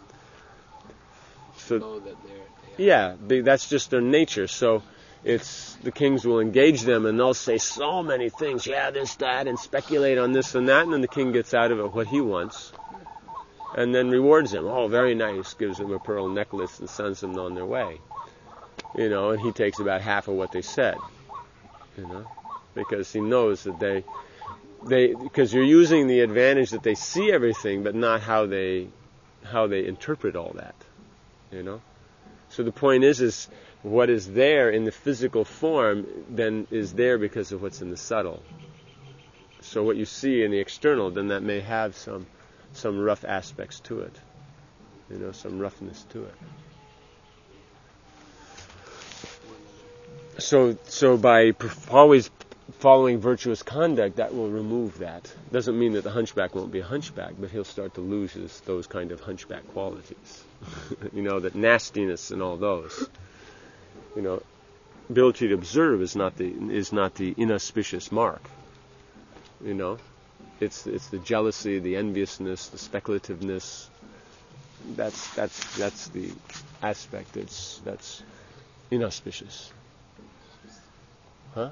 So, know that they're, they are. yeah, they, that's just their nature. So it's the kings will engage them, and they'll say so many things, yeah, this, that, and speculate on this and that, and then the king gets out of it what he wants, and then rewards him. Oh, very nice, gives them a pearl necklace and sends them on their way. You know, and he takes about half of what they said. You know, because he knows that they, they, because you're using the advantage that they see everything, but not how they, how they interpret all that. You know, so the point is, is what is there in the physical form then is there because of what's in the subtle. So what you see in the external, then that may have some, some rough aspects to it. You know, some roughness to it. So, so by perf- always following virtuous conduct, that will remove that. Doesn't mean that the hunchback won't be a hunchback, but he'll start to lose his, those kind of hunchback qualities. You know, that nastiness and all those. You know, ability to observe is not the is not the inauspicious mark. You know, it's it's the jealousy, the enviousness, the speculativeness. That's that's that's the aspect that's that's inauspicious. Huh?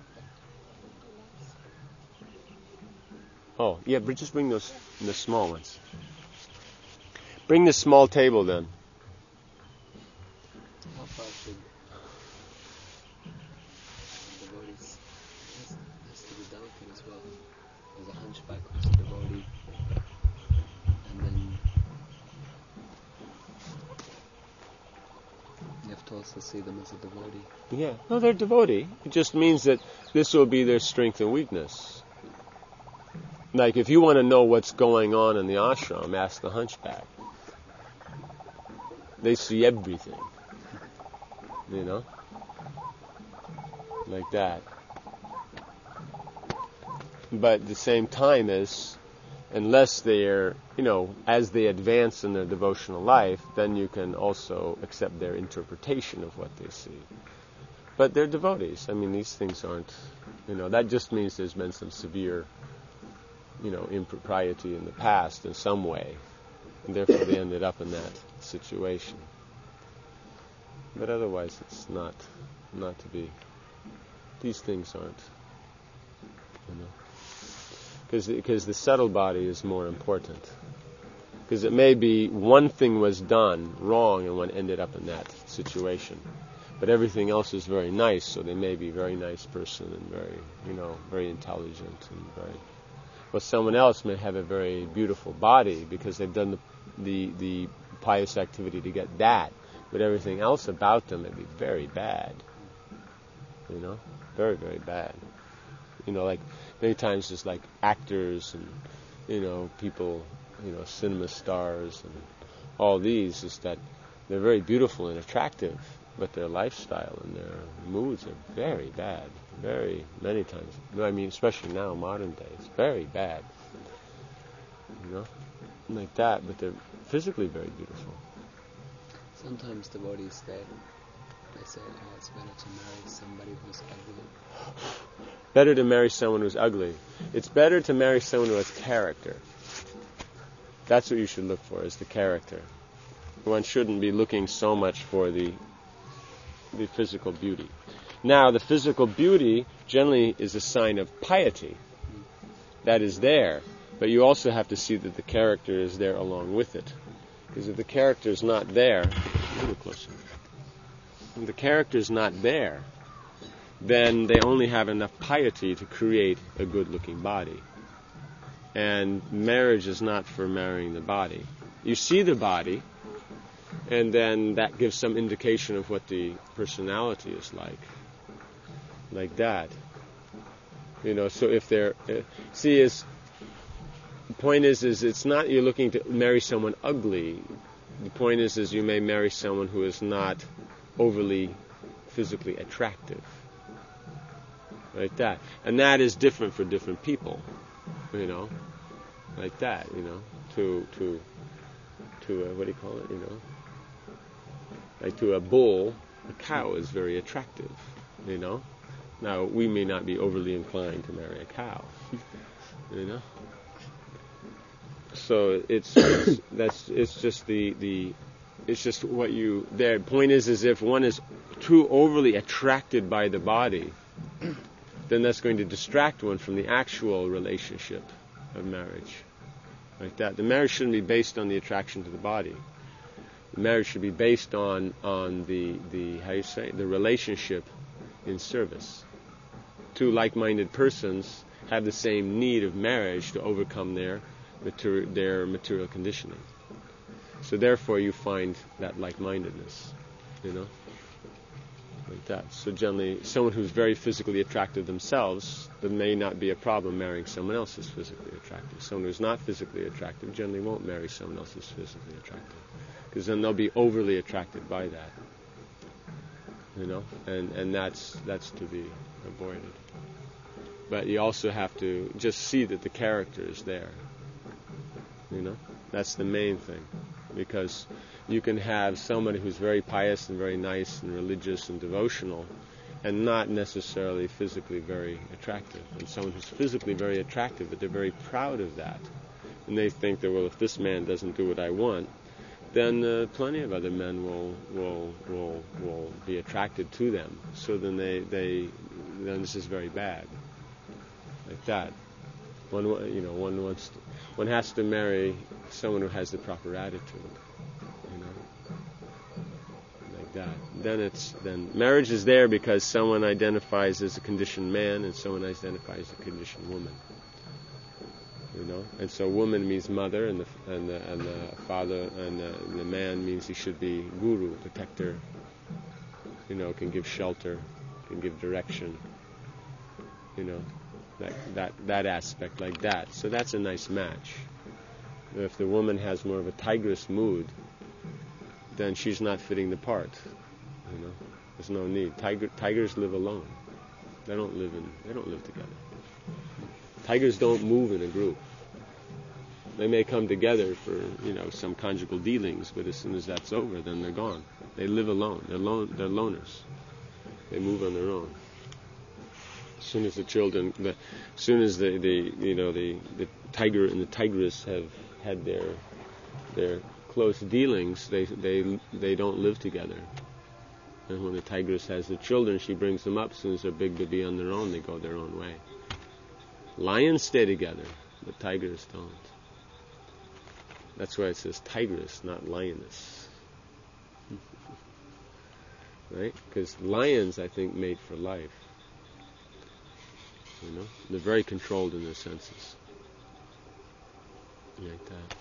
Oh, yeah, but just bring those, the small ones. Bring the small table then. How far should devotees has, has to be delicate as well? As a hunchback who's a devotee, and then you have to also see them as a devotee. Yeah, no, they're devotee. It just means that this will be their strength and weakness. Like, if you want to know what's going on in the ashram, ask the hunchback. They see everything. You know? Like that. But at the same time as, unless they're, you know, as they advance in their devotional life, then you can also accept their interpretation of what they see. But they're devotees. I mean, these things aren't, you know, that just means there's been some severe, you know, impropriety in the past in some way. And therefore they ended up in that situation. But otherwise it's not, not to be, these things aren't, you know. Because because the subtle body is more important. Because it may be one thing was done wrong and one ended up in that situation. But everything else is very nice, so they may be a very nice person and very, you know, very intelligent and very... Well, someone else may have a very beautiful body because they've done the, the, the pious activity to get that. But everything else about them may be very bad. You know? Very, very bad. You know, like many times there's like actors and, you know, people, you know, cinema stars and all these, is that they're very beautiful and attractive, but their lifestyle and their moods are very bad. Very, many times. I mean, especially now, modern days, very bad. You know, like that, but they're physically very beautiful. Sometimes the bodies, they, they say, oh, it's better to marry somebody who's ugly. Better to marry someone who's ugly. It's better to marry someone who has character. That's what you should look for, is the character. One shouldn't be looking so much for the the physical beauty. Now, the physical beauty generally is a sign of piety. That is there. But you also have to see that the character is there along with it. Because if the character is not there, a little closer. If the character is not there, then they only have enough piety to create a good-looking body. And marriage is not for marrying the body. You see the body, and then that gives some indication of what the personality is like. Like that. You know, so if they're... Uh, see, is... The point is, is it's not you're looking to marry someone ugly. The point is, is you may marry someone who is not overly physically attractive. Like that. And that is different for different people. You know? Like that, you know? To, to, to, a, what do you call it, you know? Like to a bull, a cow is very attractive, you know? Now, we may not be overly inclined to marry a cow, you know? So it's, it's that's it's just the, the it's just what you their point is is if one is too overly attracted by the body, then that's going to distract one from the actual relationship of marriage. Like that. The marriage shouldn't be based on the attraction to the body. The marriage should be based on on the the how you say the relationship in service. Two like-minded persons have the same need of marriage to overcome their Materi- their material conditioning. So therefore you find that like-mindedness, you know, like that. So generally, someone who's very physically attractive themselves, there may not be a problem marrying someone else who's physically attractive. Someone who's not physically attractive generally won't marry someone else who's physically attractive, because then they'll be overly attracted by that, you know, and, and that's that's to be avoided. But you also have to just see that the character is there. You know, that's the main thing, because you can have somebody who's very pious and very nice and religious and devotional, and not necessarily physically very attractive. And someone who's physically very attractive, but they're very proud of that, and they think that, well, if this man doesn't do what I want, then uh, plenty of other men will will will will be attracted to them. So then they they then this is very bad. Like that. One, you know, one wants to, one has to marry someone who has the proper attitude, you know, like that. Then it's then marriage is there because someone identifies as a conditioned man and someone identifies as a conditioned woman, you know. And so woman means mother, and the and the, and the father, and the, and the man means he should be guru, protector, you know, can give shelter, can give direction, you know. Like that, that aspect, like that. So that's a nice match. If the woman has more of a tigress mood, then she's not fitting the part. You know, there's no need. Tiger, tigers live alone. They don't live in. They don't live together. Tigers don't move in a group. They may come together for, you know, some conjugal dealings, but as soon as that's over, then they're gone. They live alone. They're lone. They're loners. They move on their own. As soon as the children, the, as soon as the, the you know the, the tiger and the tigress have had their their close dealings, they they they don't live together. And when the tigress has the children, she brings them up. As soon as they're big to be on their own, they go their own way. Lions stay together, but tigers don't. That's why it says tigress, not lioness. Right? Because lions, I think, mate for life. You know, they're very controlled in their senses. Like that.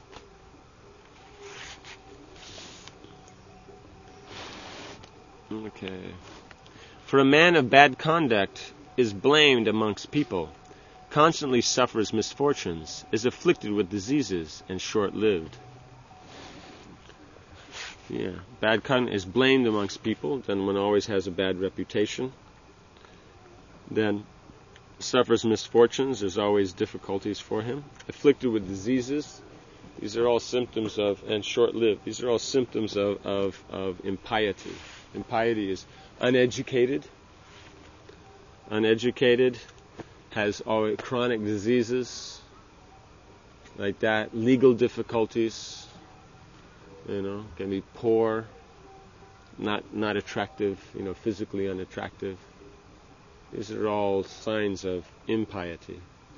Okay. For a man of bad conduct, is blamed amongst people, constantly suffers misfortunes, is afflicted with diseases, and short-lived. Yeah, bad conduct is blamed amongst people, then one always has a bad reputation. Then suffers misfortunes, there's always difficulties for him. Afflicted with diseases, these are all symptoms of, and short-lived, these are all symptoms of, of, of impiety. Impiety is uneducated, uneducated, has all chronic diseases, like that, legal difficulties, you know, can be poor, not not attractive, you know, physically unattractive. These are all signs of impiety,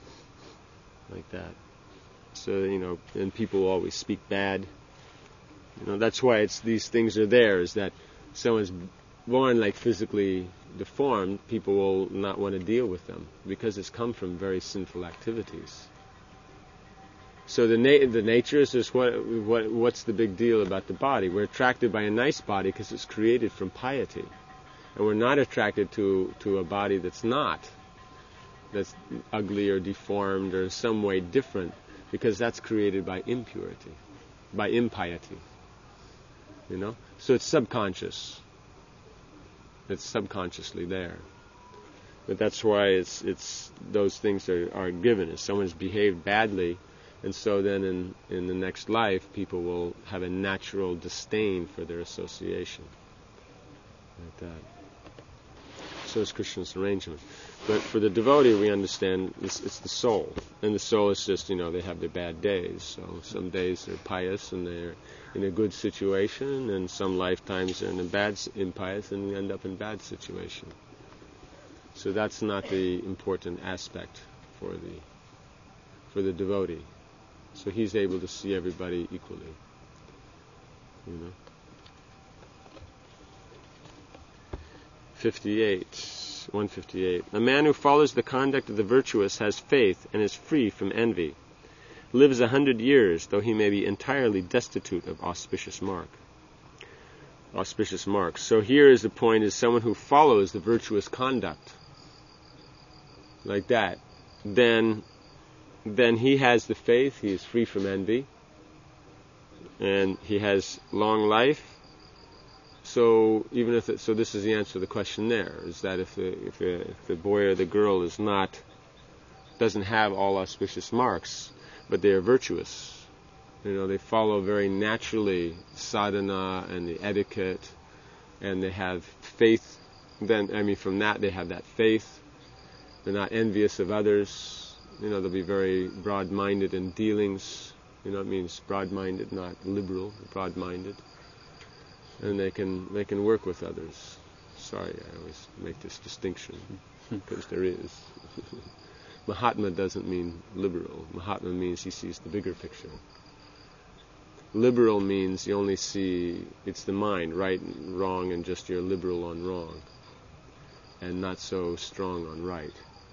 like that. So, you know, and people always speak bad. You know, that's why it's these things are there, is that someone's born like physically deformed, people will not want to deal with them because it's come from very sinful activities. So the na- the nature is just what, what what's the big deal about the body? We're attracted by a nice body because it's created from piety, and we're not attracted to to a body that's not, that's ugly or deformed or in some way different, because that's created by impurity, by impiety. You know, so it's subconscious. It's subconsciously there. But that's why it's it's those things are, are given. If someone's behaved badly, and so then in, in the next life, people will have a natural disdain for their association. Like that. So is Krishna's arrangement. But for the devotee, we understand it's, it's the soul. And the soul is just, you know, they have their bad days. So some days they're pious and they're in a good situation, and some lifetimes they're in a bad, impious, and you end up in bad situation. So that's not the important aspect for the for the devotee. So he's able to see everybody equally. You know. fifty-eight, one fifty-eight. A man who follows the conduct of the virtuous has faith and is free from envy. Lives a hundred years, though he may be entirely destitute of auspicious mark. Auspicious marks. So here is the point: is someone who follows the virtuous conduct, like that, then, then he has the faith. He is free from envy, and he has long life. So even if it, so, this is the answer to the question. There is that if the if the, if the boy or the girl is not doesn't have all auspicious marks, but they are virtuous, you know, they follow very naturally sadhana and the etiquette, and they have faith. Then I mean, from that they have that faith. They're not envious of others. You know, they'll be very broad-minded in dealings. You know, it means broad-minded, not liberal, broad-minded. And they can they can work with others. Sorry, I always make this distinction, because there is. Mahatma doesn't mean liberal. Mahatma means he sees the bigger picture. Liberal means you only see, it's the mind, right and wrong, and just you're liberal on wrong, and not so strong on right.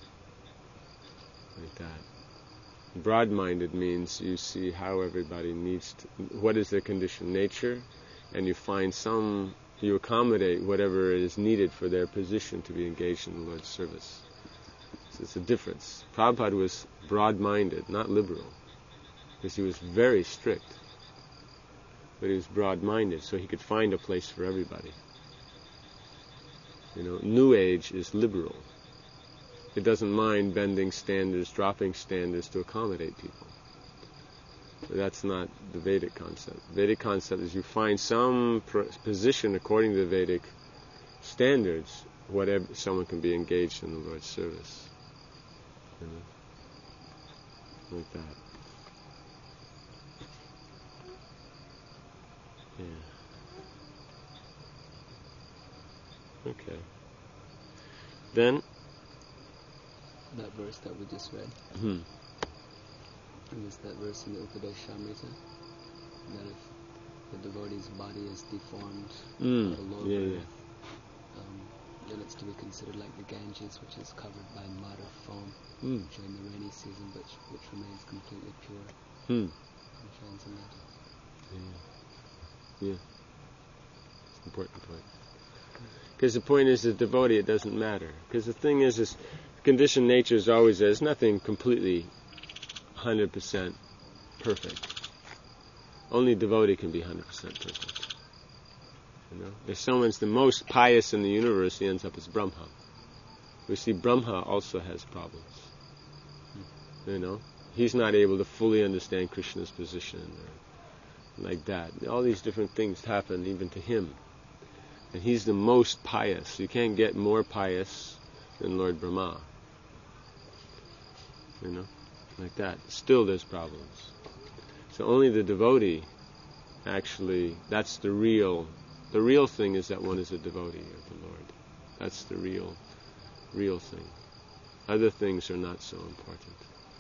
Like that. Broad-minded means you see how everybody needs to, what is their condition, nature, and you find some, you accommodate whatever is needed for their position to be engaged in the Lord's service. So it's a difference. Prabhupada was broad-minded, not liberal, because he was very strict. But he was broad-minded, so he could find a place for everybody. You know, New Age is liberal. It doesn't mind bending standards, dropping standards to accommodate people. But that's not the Vedic concept. Vedic concept is you find some pr- position according to the Vedic standards, whatever someone can be engaged in the Lord's service. You know? Like that. Yeah. Okay. Then that verse that we just read. Hmm. It was that verse in the Upadeshamrita that if the devotee's body is deformed Mm. below Yeah, birth, yeah. um, then it's to be considered like the Ganges, which is covered by mud or foam Mm. during the rainy season, but which remains completely pure Hmm. and transcendental. Yeah. Yeah. It's an important point. Because the point is, the devotee, it doesn't matter. Because the thing is, is conditioned nature is always, there's nothing completely one hundred percent perfect. Only devotee can be one hundred percent perfect. You know, if someone's the most pious in the universe, he ends up as Brahma. We see Brahma also has problems. You know, he's not able to fully understand Krishna's position, or like that. All these different things happen even to him. And he's the most pious. You can't get more pious than Lord Brahma. You know, like that. Still there's problems. So only the devotee, actually, that's the real, the real thing is that one is a devotee of the Lord. That's the real, real thing. Other things are not so important.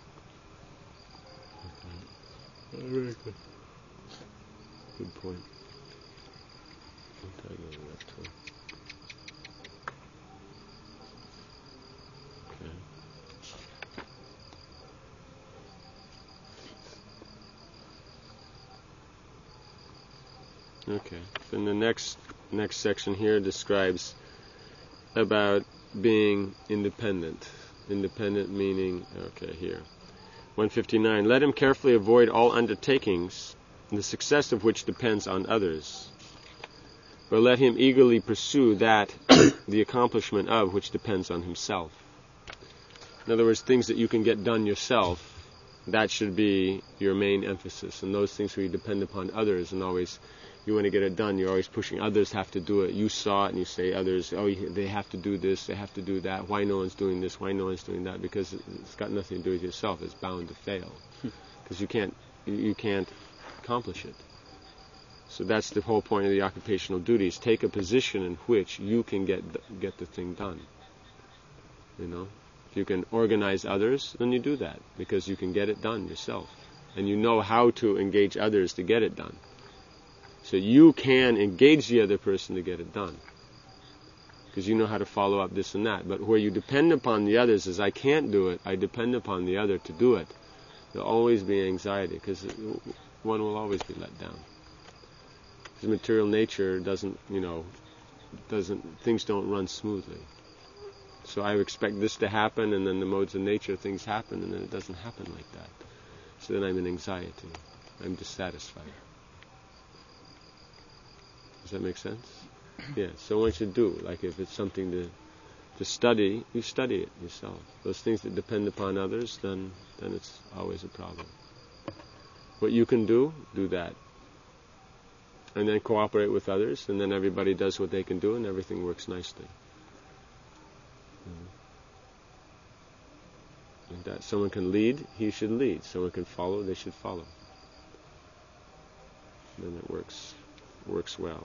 Okay. Very good. Good point. What time are we up to? Okay. Okay. Then the next next section here describes about being independent. Independent meaning, okay, here. one fifty-nine. Let him carefully avoid all undertakings, the success of which depends on others. But let him eagerly pursue that, the accomplishment of which depends on himself. In other words, things that you can get done yourself, that should be your main emphasis. And those things where you depend upon others and always, you want to get it done, you're always pushing, others have to do it. You saw it and you say others, oh, they have to do this, they have to do that. Why no one's doing this, why no one's doing that? Because it's got nothing to do with yourself. It's bound to fail. Because you can't, you can't accomplish it. So that's the whole point of the occupational duties. Take a position in which you can get get the thing done. You know, if you can organize others, then you do that because you can get it done yourself, and you know how to engage others to get it done. So you can engage the other person to get it done because you know how to follow up this and that. But where you depend upon the others is, I can't do it, I depend upon the other to do it. There'll always be anxiety because one will always be let down. Material nature doesn't, you know, doesn't, things don't run smoothly. So I expect this to happen, and then the modes of nature, things happen, and then it doesn't happen like that. So then I'm in anxiety. I'm dissatisfied. Does that make sense? Yeah. So what you do, like if it's something to to study, you study it yourself. Those things that depend upon others, then then it's always a problem. What you can do, do that. And then cooperate with others, and then everybody does what they can do, and everything works nicely. Mm-hmm. Like that. Someone can lead, he should lead. Someone can follow, they should follow. And then it works, works well.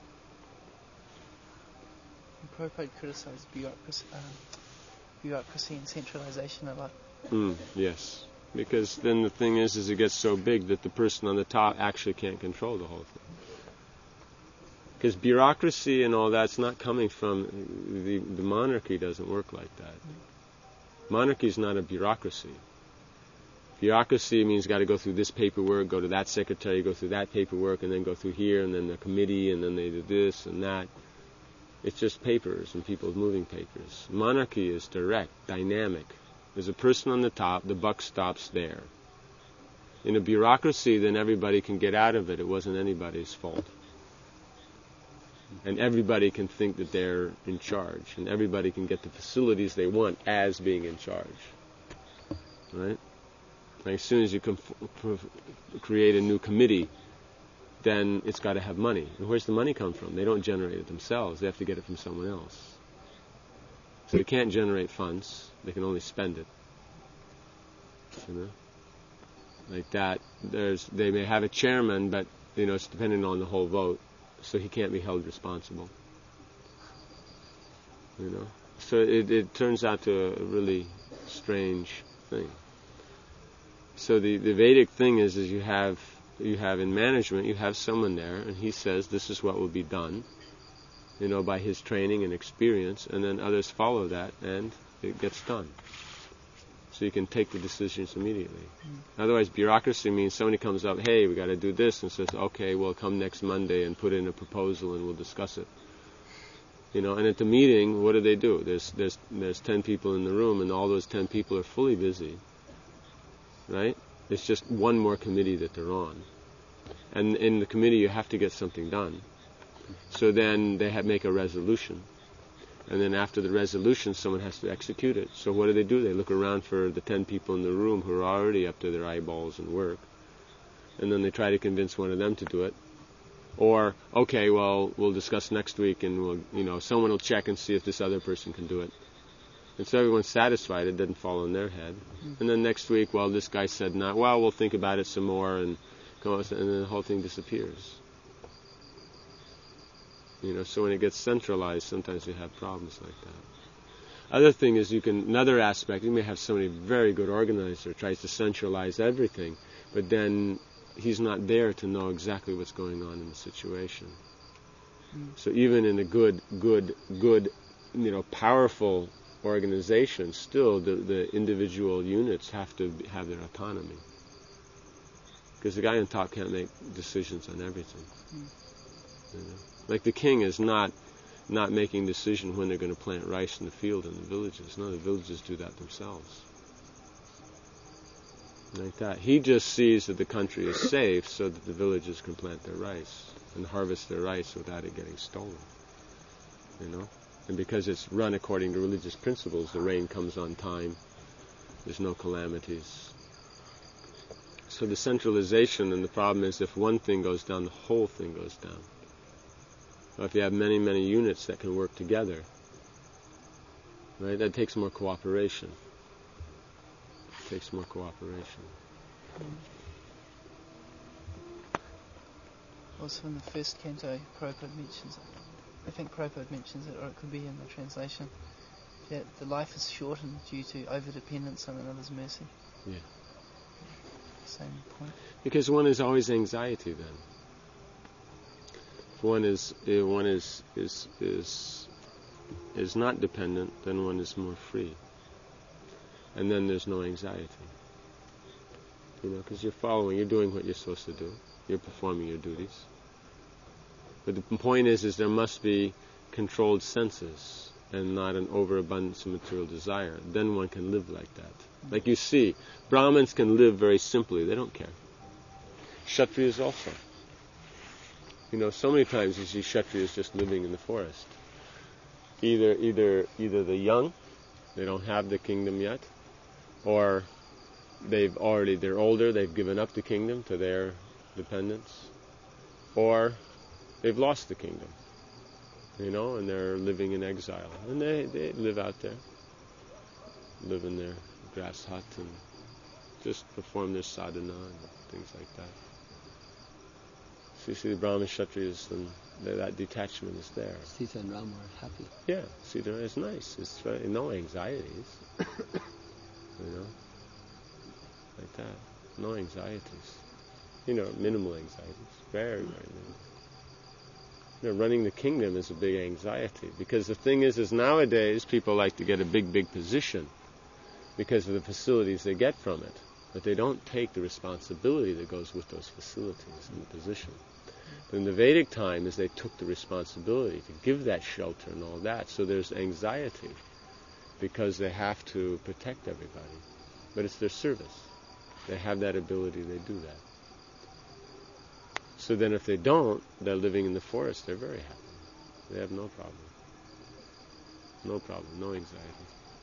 Prabhupada criticized bureaucracy, um, bureaucracy and centralization a lot. Mm, yes, because then the thing is, is it gets so big that the person on the top actually can't control the whole thing. Because bureaucracy and all that's not coming from, the, the monarchy doesn't work like that. Monarchy is not a bureaucracy. Bureaucracy means you got to go through this paperwork, go to that secretary, go through that paperwork, and then go through here, and then the committee, and then they do this and that. It's just papers and people moving papers. Monarchy is direct, dynamic. There's a person on the top, the buck stops there. In a bureaucracy, then everybody can get out of it. It wasn't anybody's fault. And everybody can think that they're in charge, and everybody can get the facilities they want as being in charge. Right? Like as soon as you can f- create a new committee, then it's got to have money. And where's the money come from? They don't generate it themselves. They have to get it from someone else. So they can't generate funds. They can only spend it. You know? Like that. There's, they may have a chairman, but you know, it's dependent on the whole vote. So he can't be held responsible. You know? So it, it turns out to a really strange thing. So the, the Vedic thing is, is you have you have in management, you have someone there, and he says this is what will be done, you know, by his training and experience, and then others follow that, and it gets done. So you can take the decisions immediately. Mm. Otherwise, bureaucracy means somebody comes up, hey, we got to do this, and says, okay, well, come next Monday and put in a proposal, and we'll discuss it. You know, and at the meeting, what do they do? There's there's there's ten people in the room, and all those ten people are fully busy, right? It's just one more committee that they're on, and in the committee you have to get something done. So then they have make a resolution, and then after the resolution, someone has to execute it. So what do they do? They look around for the ten people in the room who are already up to their eyeballs in work, and then they try to convince one of them to do it. Or, okay, well, we'll discuss next week, and we'll, you know, someone will check and see if this other person can do it. And so everyone's satisfied; it doesn't fall in their head. Mm-hmm. And then next week, well, this guy said not. Well, we'll think about it some more, and come on, and then the whole thing disappears. You know, so when it gets centralized, sometimes you have problems like that. Other thing is, you can another aspect. You may have somebody very good organizer tries to centralize everything, but then he's not there to know exactly what's going on in the situation. Mm. So even in a good, good, good, you know, powerful organization, still the, the individual units have to have their autonomy. Because the guy on top can't make decisions on everything. Mm. You know? Like the king is not not making decision when they're going to plant rice in the field in the villages. No, the villages do that themselves. Like that. He just sees that the country is safe so that the villagers can plant their rice and harvest their rice without it getting stolen. You know? And because it's run according to religious principles, the rain comes on time, there's no calamities. So the centralization, and the problem is if one thing goes down, the whole thing goes down. Or if you have many, many units that can work together, right, that takes more cooperation. Takes more cooperation. Also in the first canto, Prabhupada mentions it. I think Prabhupada mentions it, or it could be in the translation, that the life is shortened due to over-dependence on another's mercy. Yeah. Same point. Because one is always anxiety then. If one is if one is is is is not dependent, then one is more free. And then there's no anxiety. You know, because you're following, you're doing what you're supposed to do. You're performing your duties. But the point is, is there must be controlled senses and not an overabundance of material desire. Then one can live like that. Like you see, Brahmins can live very simply. They don't care. Kshatriyas also. You know, so many times you see Kshatriyas just living in the forest. Either, either, either the young, they don't have the kingdom yet, or they've already, they're older, they've given up the kingdom to their dependents, or they've lost the kingdom, you know, and they're living in exile. And they, they live out there, live in their grass hut and just perform their sadhana and things like that. So you see the Brahmin Kshatriyas, and that detachment is there. Sita and Rama are happy. Yeah, Sita is nice. It's uh, no anxieties. You know, like that. No anxieties. You know, minimal anxieties. Very, very minimal. You know, running the kingdom is a big anxiety, because the thing is, is nowadays people like to get a big, big position because of the facilities they get from it, but they don't take the responsibility that goes with those facilities and the position. But in the Vedic time, is they took the responsibility to give that shelter and all that, so there's anxiety because they have to protect everybody. But it's their service. They have that ability, they do that. So then if they don't, they're living in the forest, they're very happy. They have no problem. No problem, no anxiety.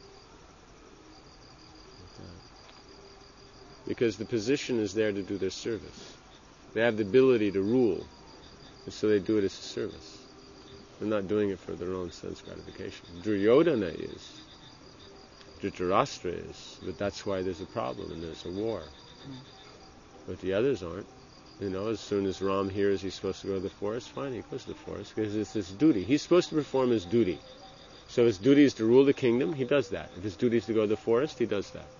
Like that. Because the position is there to do their service. They have the ability to rule, and so they do it as a service. They're not doing it for their own sense gratification. Duryodhana is. Dhritarashtra is. But that's why there's a problem and there's a war. Mm. But the others aren't. You know, as soon as Ram hears he's supposed to go to the forest, fine, he goes to the forest, because it's his duty. He's supposed to perform his duty. So his duty is to rule the kingdom, he does that. If his duty is to go to the forest, he does that.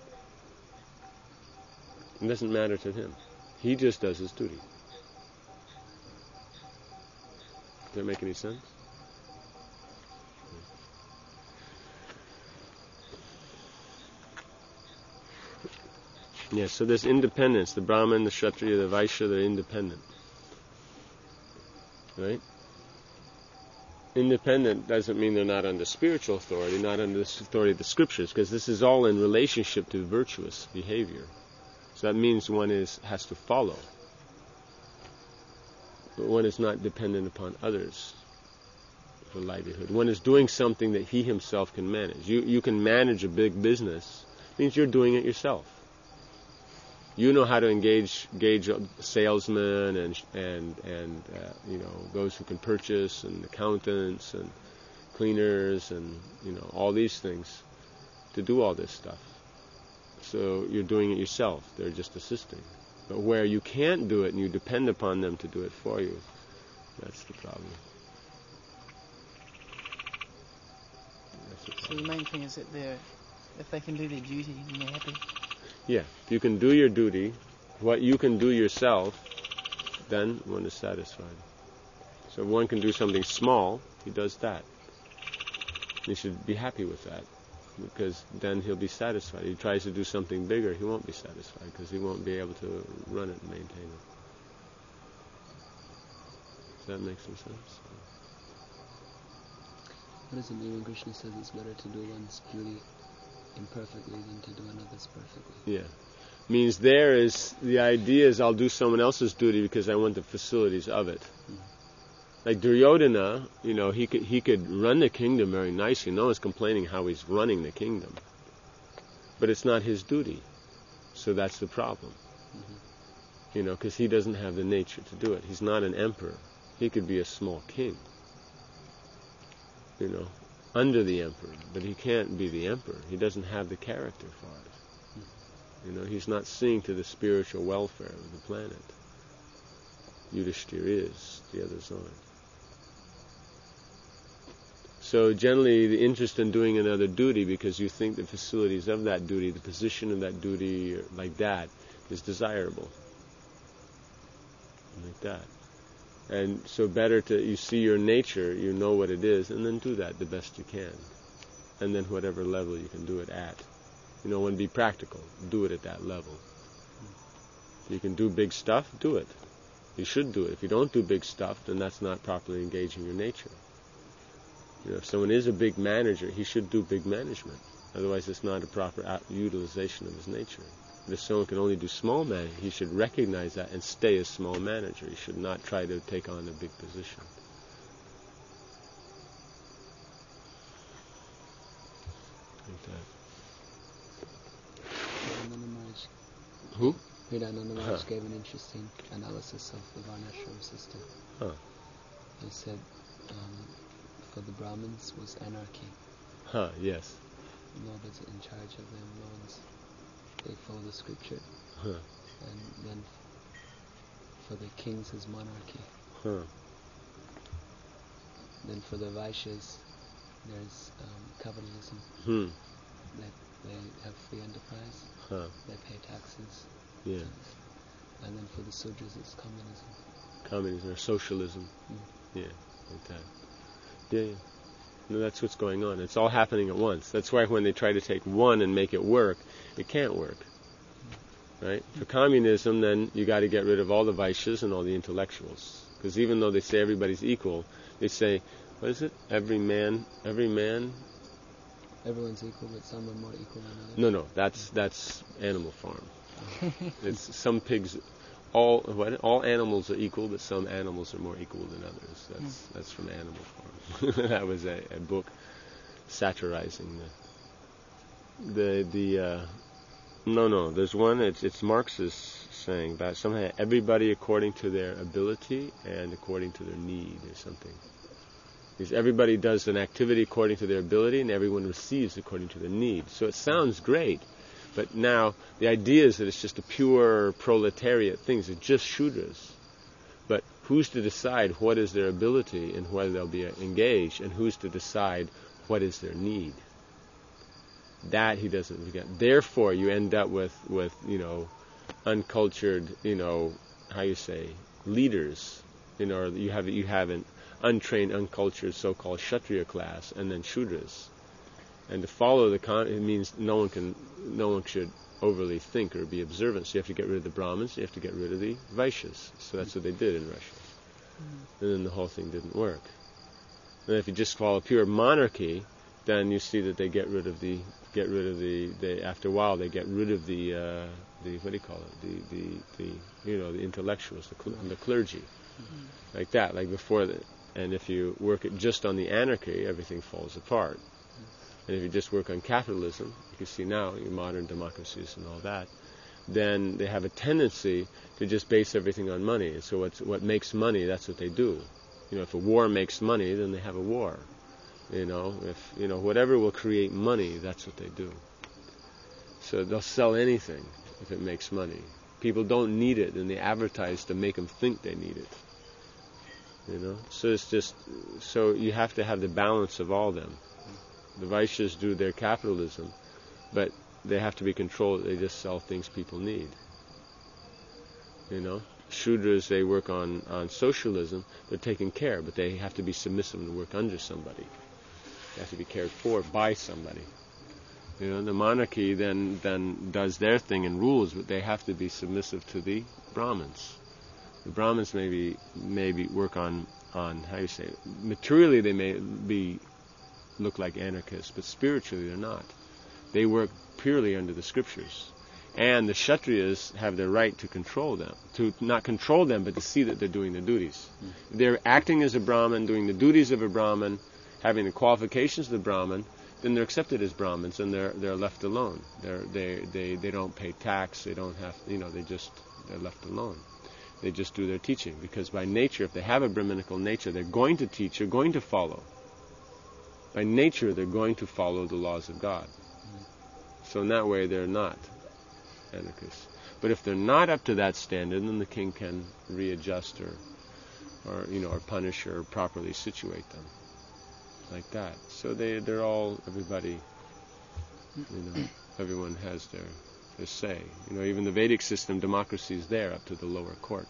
It doesn't matter to him. He just does his duty. Does that make any sense? Yes, so there's independence. The Brahmin, the Kshatriya, the Vaishya, they're independent. Right? independent doesn't mean they're not under spiritual authority, not under the authority of the scriptures, because this is all in relationship to virtuous behavior. So that means one is has to follow. But one is not dependent upon others for livelihood. One is doing something that he himself can manage. You you can manage a big business. It means you're doing it yourself. You know how to engage gauge salesmen and and and uh, you know those who can purchase, and accountants and cleaners and you know all these things to do all this stuff. So you're doing it yourself. They're just assisting. But where you can't do it and you depend upon them to do it for you, that's the problem. That's the problem. So the main thing is that they're, if they can do their duty, then they're happy. Yeah, if you can do your duty, what you can do yourself, then one is satisfied. So if one can do something small, he does that. He should be happy with that, because then he'll be satisfied. He tries to do something bigger, he won't be satisfied, because he won't be able to run it and maintain it. Does that make some sense? What does it mean when Krishna says it's better to do one's duty imperfectly than to do another's perfectly? Yeah. Means there is, the idea is I'll do someone else's duty because I want the facilities of it. Mm. Like Duryodhana, you know, he could he could run the kingdom very nicely. No one's complaining how he's running the kingdom. But it's not his duty. So that's the problem. Mm-hmm. You know, because he doesn't have the nature to do it. He's not an emperor. He could be a small king. You know, under the emperor, but he can't be the emperor. He doesn't have the character for it. You know, he's not seeing to the spiritual welfare of the planet. Yudhishthira is, the others aren't. So generally the interest in doing another duty because you think the facilities of that duty, the position of that duty like that is desirable. Like that. And so better to, you see your nature, you know what it is, and then do that the best you can. And then whatever level you can do it at. You know, and be practical. Do it at that level. If you can do big stuff, do it. You should do it. If you don't do big stuff, then that's not properly engaging your nature. You know, if someone is a big manager, he should do big management. Otherwise it's not a proper utilization of his nature. But if someone can only do small management, he should recognize that and stay a small manager. He should not try to take on a big position. Like that. Hirananda Maharaj, Who? Hirananda Maharaj Huh. gave an interesting analysis of the Varnashram system. Huh. He said um, for the Brahmins was anarchy. Huh, yes. No one's in charge of them, no one's, they follow the scripture. Huh. And then for the kings is monarchy. Huh. Then for the Vaishyas there's um, capitalism. Hmm. That they have free enterprise, Huh. they pay taxes. Yeah. And then for the Sudras it's communism. Communism or socialism. Mm. Yeah, like that. Yeah, yeah. No, that's what's going on. It's all happening at once. That's why when they try to take one and make it work, it can't work. Right? For communism, then you got to get rid of all the Vaishyas and all the intellectuals. Because even though they say everybody's equal, they say, what is it? Every man, every man. Everyone's equal, but some are more equal than others. No, no, that's that's Animal Farm. It's some pigs. All what, all animals are equal, but some animals are more equal than others. That's mm. that's from Animal Farm. That was a, a book satirizing the the the. Uh, no, no. There's one. It's it's Marxist saying that somehow everybody according to their ability and according to their need or something. Because everybody does an activity according to their ability, and everyone receives according to their need. So it sounds great. But now, the idea is that it's just a pure proletariat thing. It's just Shudras. But who's to decide what is their ability and whether they'll be engaged, and who's to decide what is their need? That he doesn't forget. Therefore, you end up with, with you know, uncultured, you know, how you say, leaders. You know, you have you have an untrained, uncultured so-called Kshatriya class, and then Shudras. And to follow the con, it means no one can, no one should overly think or be observant. So you have to get rid of the Brahmins, you have to get rid of the Vaishyas. So that's what they did in Russia. Mm-hmm. And then the whole thing didn't work. And if you just follow pure monarchy, then you see that they get rid of the get rid of the they after a while they get rid of the uh, the what do you call it the the, the you know the intellectuals, the cl- the clergy, mm-hmm. like that, like before the. And if you work it just on the anarchy, everything falls apart. And if you just work on capitalism, you can see now your modern democracies and all that, then they have a tendency to just base everything on money. And so what's, what makes money, that's what they do. You know, if a war makes money, then they have a war. You know, if you know whatever will create money, that's what they do. So they'll sell anything if it makes money. People don't need it, and they advertise to make them think they need it. You know, so it's just so you have to have the balance of all them. The Vaishyas do their capitalism, but they have to be controlled. They just sell things people need. You know, Shudras, they work on, on socialism. They're taking care, but they have to be submissive and work under somebody. They have to be cared for by somebody. You know, the monarchy then then does their thing and rules, but they have to be submissive to the Brahmins. The Brahmins maybe maybe work on, on how you say it. Materially they may be look like anarchists, but spiritually they're not. They work purely under the scriptures. And the Kshatriyas have the right to control them. To not control them, but to see that they're doing the duties. Mm. They're acting as a Brahmin, doing the duties of a Brahmin, having the qualifications of the Brahmin, then they're accepted as Brahmins and they're they're left alone. They're they they, they don't pay tax, they don't have you know, they just they're left alone. They just do their teaching, because by nature, if they have a Brahminical nature, they're going to teach, they're going to follow. By nature, they're going to follow the laws of God. Mm. So in that way, they're not anarchists. But if they're not up to that standard, then the king can readjust or, or you know, or punish or properly situate them, like that. So they, they're all everybody. You know, everyone has their. Their say. You know, even the Vedic system, democracy is there up to the lower court.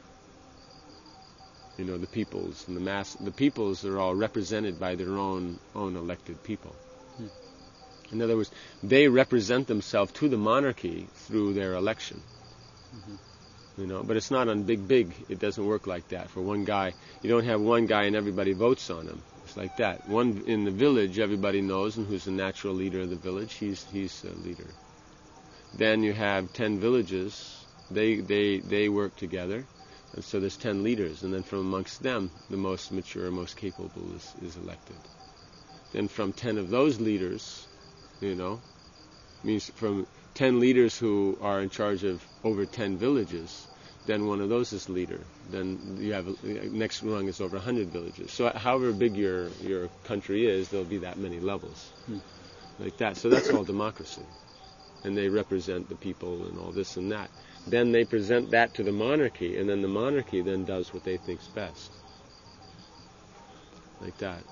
You know, the peoples and the mass, the peoples are all represented by their own own elected people. Hmm. In other words, they represent themselves to the monarchy through their election. Mm-hmm. You know, but it's not on big, big. It doesn't work like that. For one guy, you don't have one guy and everybody votes on him. It's like that. One in the village, everybody knows, and who's the natural leader of the village, he's he's a leader. Then you have ten villages, they they they work together, and so there's ten leaders, and then from amongst them, the most mature, most capable is, is elected. Then from ten of those leaders, you know, means from ten leaders who are in charge of over ten villages, then one of those is leader. Then you have, next rung is over one hundred villages. So however big your, your country is, there'll be that many levels, hmm. like that. So that's all democracy. And they represent the people and all this and that. Then they present that to the monarchy, and then the monarchy then does what they think's best. Like that.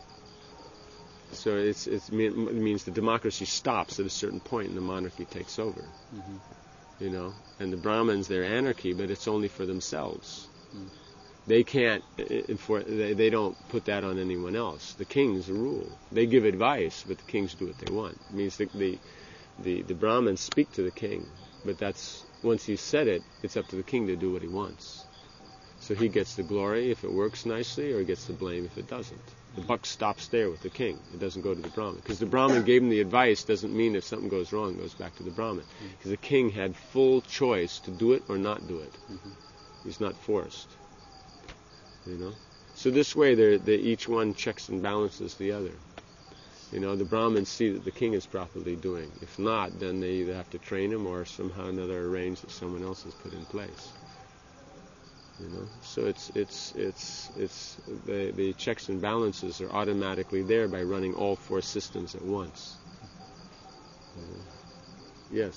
So it's, it's, it means the democracy stops at a certain point and the monarchy takes over. Mm-hmm. You know, and the Brahmins, they're anarchy, but it's only for themselves. Mm. They can't, enforce, they, they don't put that on anyone else. The kings rule. They give advice, but the kings do what they want. It means the, the The, the Brahmins speak to the king, but that's, once he said it, it's up to the king to do what he wants. So he gets the glory if it works nicely, or he gets the blame if it doesn't. The buck stops there with the king. It doesn't go to the Brahmin. Because the Brahmin gave him the advice doesn't mean if something goes wrong, it goes back to the Brahmin. Because the king had full choice to do it or not do it. Mm-hmm. He's not forced. You know? So this way, they're, they, each one checks and balances the other. You know, the Brahmins see that the king is properly doing. If not, then they either have to train him or somehow or another arrange that someone else is put in place. You know, so it's it's it's it's the the checks and balances are automatically there by running all four systems at once. You know? Yes.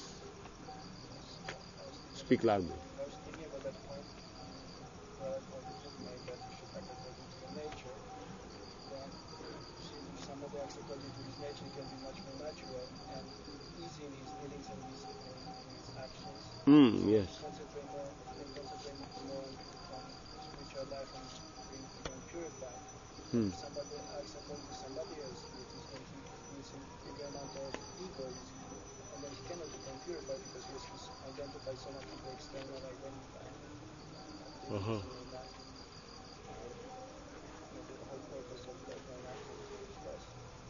Speak loudly. According to his nature, he can be much more natural and easy in his dealings and his, in, in his actions. Mm, so yes. Concentrate more, concentrate more on spiritual life and being, being purified. Mm. If somebody acts according to somebody else, it is going to use a bigger amount of egoism, and then he cannot become purified because he has to identify so much with the external identifier. Uh-huh. So that, uh, the whole purpose of that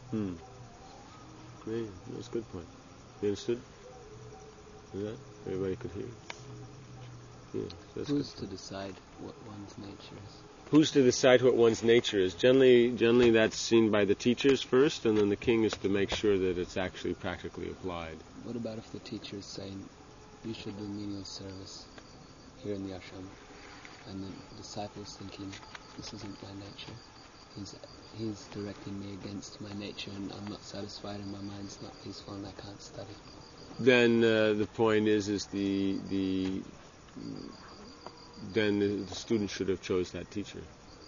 Hmm. Yeah, that's a good point. You understood? Is that? Everybody could hear? Yeah, that's Who's good. to decide what one's nature is? Who's to decide what one's nature is? Generally, generally that's seen by the teachers first, and then the king is to make sure that it's actually practically applied. What about if the teacher is saying, you should do menial service here in the ashram, and the disciple's thinking, this isn't my nature. He's he's directing me against my nature, and I'm not satisfied, and my mind's not peaceful, and I can't study. Then uh, the point is, is the the then the, the student should have chose that teacher.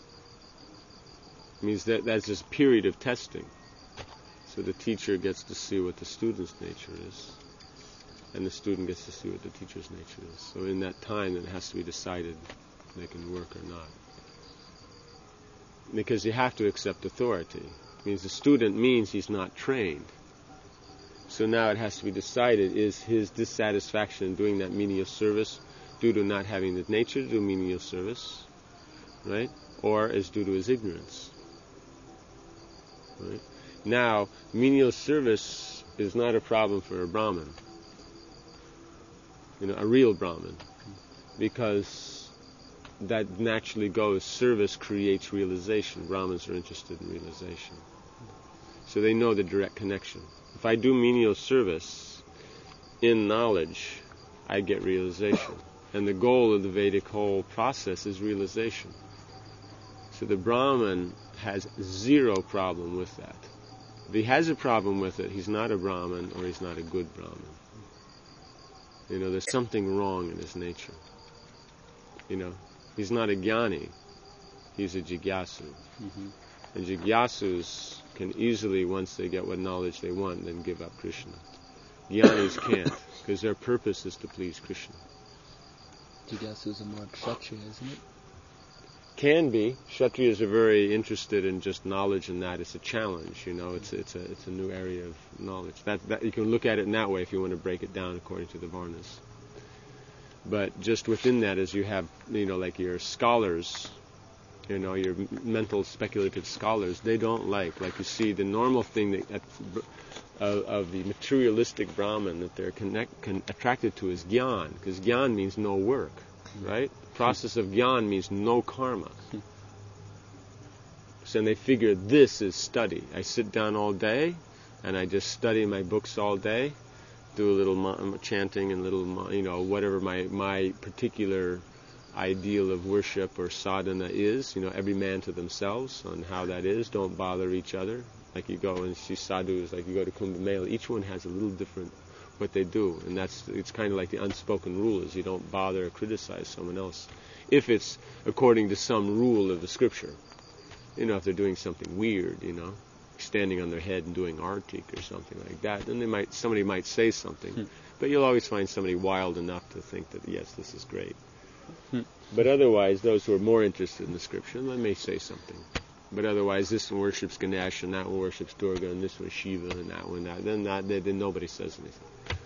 It means that that's this period of testing. So the teacher gets to see what the student's nature is, and the student gets to see what the teacher's nature is. So in that time, it has to be decided if they can work or not. Because you have to accept authority. It means the student means he's not trained. So now it has to be decided, is his dissatisfaction in doing that menial service due to not having the nature to do menial service, right? Or is due to his ignorance, right? Now, menial service is not a problem for a Brahmin, you know, a real Brahmin, because that naturally goes, service creates realization. Brahmins are interested in realization. So they know the direct connection. If I do menial service in knowledge, I get realization. And the goal of the Vedic whole process is realization. So the Brahmin has zero problem with that. If he has a problem with it, he's not a Brahmin or he's not a good Brahmin. You know, there's something wrong in his nature. You know, he's not a jnani, he's a jigyasu. Mm-hmm. And jigyasus can easily, once they get what knowledge they want, then give up Krishna. Jnanis can't, because their purpose is to please Krishna. Jigyasus are more kshatriya, isn't it? Can be. Kshatriyas are very interested in just knowledge, and that it's a challenge. You know, it's it's a it's a new area of knowledge. That that you can look at it in that way if you want to break it down according to the Varnas. But just within that, as you have, you know, like your scholars, you know, your mental speculative scholars, they don't like, like you see, the normal thing that, that of, of the materialistic Brahmin that they're connect, con, attracted to is jnana, because jnana means no work, right? The process of jnana means no karma. So they figure this is study. I sit down all day, and I just study my books all day, do a little ma- chanting and little, ma- you know, whatever my my particular ideal of worship or sadhana is, you know, every man to themselves on how that is. Don't bother each other. Like you go and see sadhus, like you go to Kumbh Mela, each one has a little different what they do, and that's it's kind of like the unspoken rule is you don't bother or criticize someone else if it's according to some rule of the scripture. You know, if they're doing something weird, you know, standing on their head and doing artik or something like that, then they might somebody might say something, hmm. but you'll always find somebody wild enough to think that yes, this is great. Hmm. But otherwise, those who are more interested in the scripture, they may say something. But otherwise, this one worships Ganesh, and that one worships Durga, and this one Shiva, and that one that. Then that, then nobody says anything.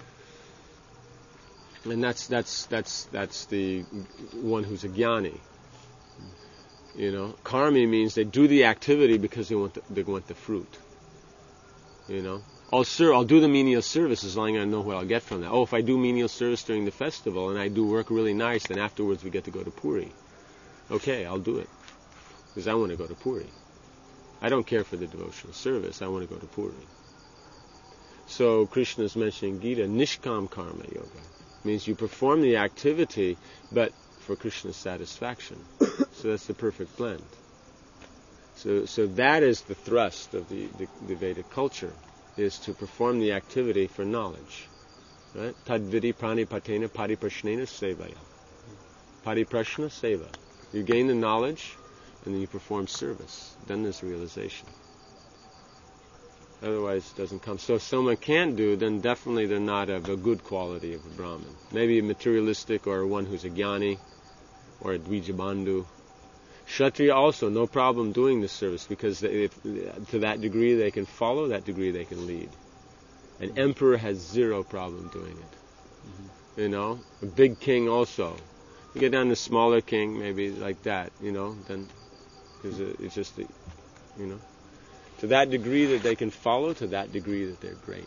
And that's that's that's that's the one who's a jnani. You know, karmi means they do the activity because they want the, they want the fruit. You know, I'll sir, I'll do the menial service as long as I know what I'll get from that. Oh, if I do menial service during the festival and I do work really nice, then afterwards we get to go to Puri. Okay, I'll do it because I want to go to Puri. I don't care for the devotional service. I want to go to Puri. So Krishna is mentioning Gita, Nishkam Karma Yoga. Means you perform the activity, but for Krishna's satisfaction. So that's the perfect blend. So so that is the thrust of the, the, the Vedic culture, is to perform the activity for knowledge. Right? Tadvidi pranipatena pariprashnena sevaya. Pariprashna seva. You gain the knowledge, and then you perform service. Then there's realization. Otherwise it doesn't come. So if someone can't do, then definitely they're not of a good quality of a Brahmin. Maybe a materialistic or one who's a jnani or a dvijabandhu. Kshatriya also, no problem doing this service because they, if, to that degree they can follow, that degree they can lead. An emperor has zero problem doing it. Mm-hmm. You know, a big king also. You get down to smaller king, maybe like that, you know, then because it's just, the, you know. To that degree that they can follow, to that degree that they're great.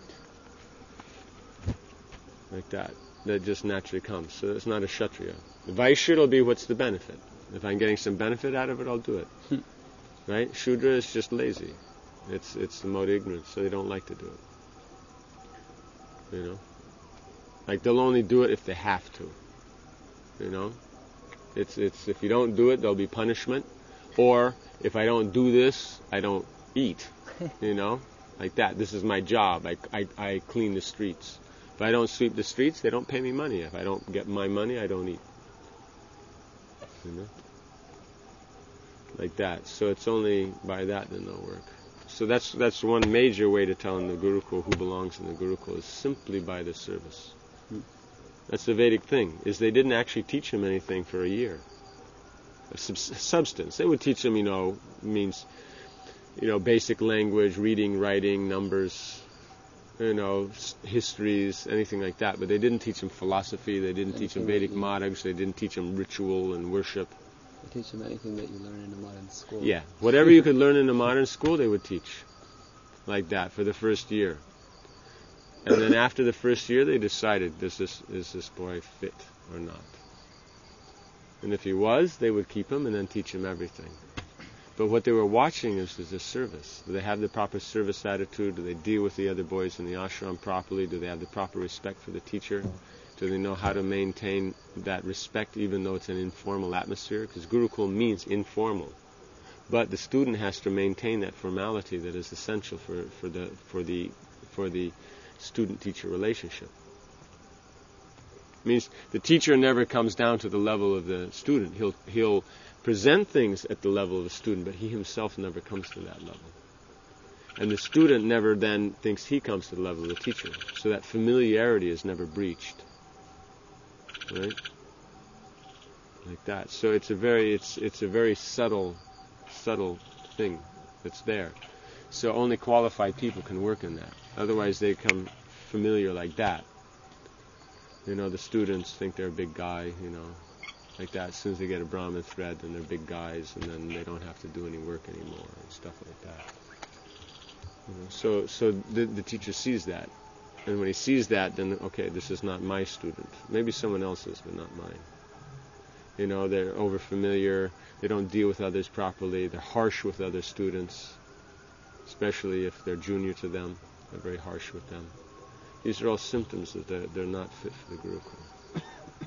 Like that. That just naturally comes. So it's not a Kshatriya. The Vaishya will be what's the benefit. If I'm getting some benefit out of it, I'll do it. Right? Shudra is just lazy. It's it's the mode of ignorance, so they don't like to do it. You know? Like they'll only do it if they have to. You know? It's it's if you don't do it, there'll be punishment. Or if I don't do this, I don't eat. You know? Like that. This is my job. I, I, I clean the streets. If I don't sweep the streets, they don't pay me money. If I don't get my money, I don't eat. You know? Like that. So it's only by that that they'll work. So that's that's one major way to tell in the Gurukul who belongs in the Gurukul is simply by the service. Hmm. That's the Vedic thing, is they didn't actually teach him anything for a year. A sub- substance. They would teach him, you know, means, you know, basic language, reading, writing, numbers, you know, histories, anything like that. But they didn't teach him philosophy. They didn't anything teach him Vedic margs. They didn't teach him ritual and worship. They teach him anything that you learn in a modern school. Yeah, whatever you could learn in a modern school, they would teach, like that, for the first year. And then after the first year, they decided, is this is this boy fit or not? And if he was, they would keep him and then teach him everything. But what they were watching is, is the service. Do they have the proper service attitude? Do they deal with the other boys in the ashram properly? Do they have the proper respect for the teacher? Do they know how to maintain that respect even though it's an informal atmosphere? Because Gurukul means informal. But the student has to maintain that formality that is essential for, for the for the for the student-teacher relationship. It means the teacher never comes down to the level of the student. He'll he'll present things at the level of the student, but he himself never comes to that level. And the student never then thinks he comes to the level of the teacher. So that familiarity is never breached. Right? Like that. So it's a very it's it's a very subtle subtle thing that's there. So only qualified people can work in that. Otherwise they become familiar like that. You know, the students think they're a big guy, you know, like that. As soon as they get a Brahmin thread, then they're big guys, and then they don't have to do any work anymore and stuff like that. You know, so so the the teacher sees that. And when he sees that, then, okay, this is not my student. Maybe someone else's, but not mine. You know, they're over-familiar. They don't deal with others properly. They're harsh with other students, especially if they're junior to them. They're very harsh with them. These are all symptoms that they're, they're not fit for the Gurukul.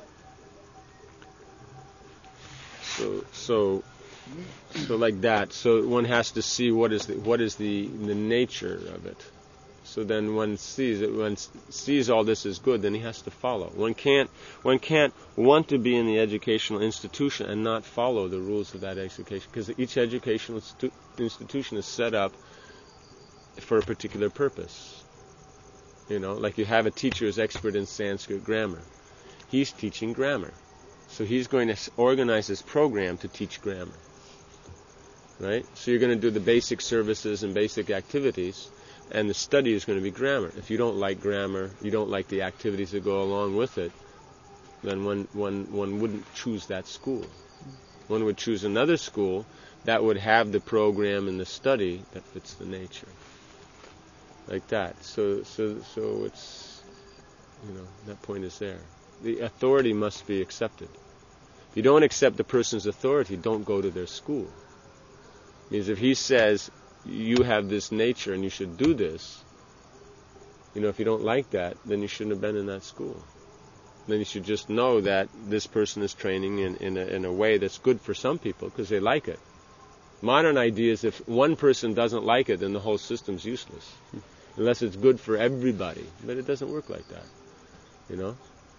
So, so, so like that. So one has to see what is the, what is the the nature of it. So then one sees it, one sees all this is good, then he has to follow. One can't, one can't want to be in the educational institution and not follow the rules of that education, because each educational stu- institution is set up for a particular purpose. You know, like you have a teacher who's expert in Sanskrit grammar. He's teaching grammar. So he's going to organize his program to teach grammar. Right? So you're going to do the basic services and basic activities, and the study is going to be grammar. If you don't like grammar, you don't like the activities that go along with it, then one, one, one wouldn't choose that school. One would choose another school that would have the program and the study that fits the nature. Like that. So, so, so it's, you know, that point is there. The authority must be accepted. If you don't accept the person's authority, don't go to their school. It means if he says, you have this nature and you should do this, you know, if you don't like that, then you shouldn't have been in that school. Then you should just know that this person is training in, in, a, in a way that's good for some people because they like it. Modern idea is if one person doesn't like it, then the whole system's useless. Unless it's good for everybody. But it doesn't work like that. You know?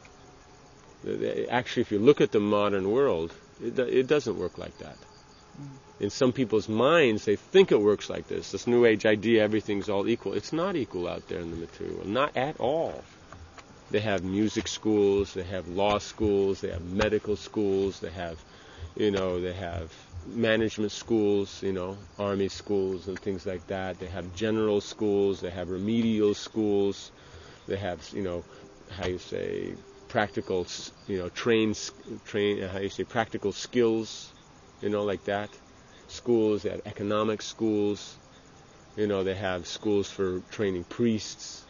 Actually, if you look at the modern world, it, it doesn't work like that. In some people's minds, they think it works like this. This New Age idea, everything's all equal. It's not equal out there in the material world. Not at all. They have music schools, they have law schools, they have medical schools, they have, you know, they have management schools, you know, army schools and things like that. They have general schools, they have remedial schools, they have, you know, how you say, practical, you know, train, train, how you say, practical skills, you know, like that. Schools, they have economic schools, You know, they have schools for training priests.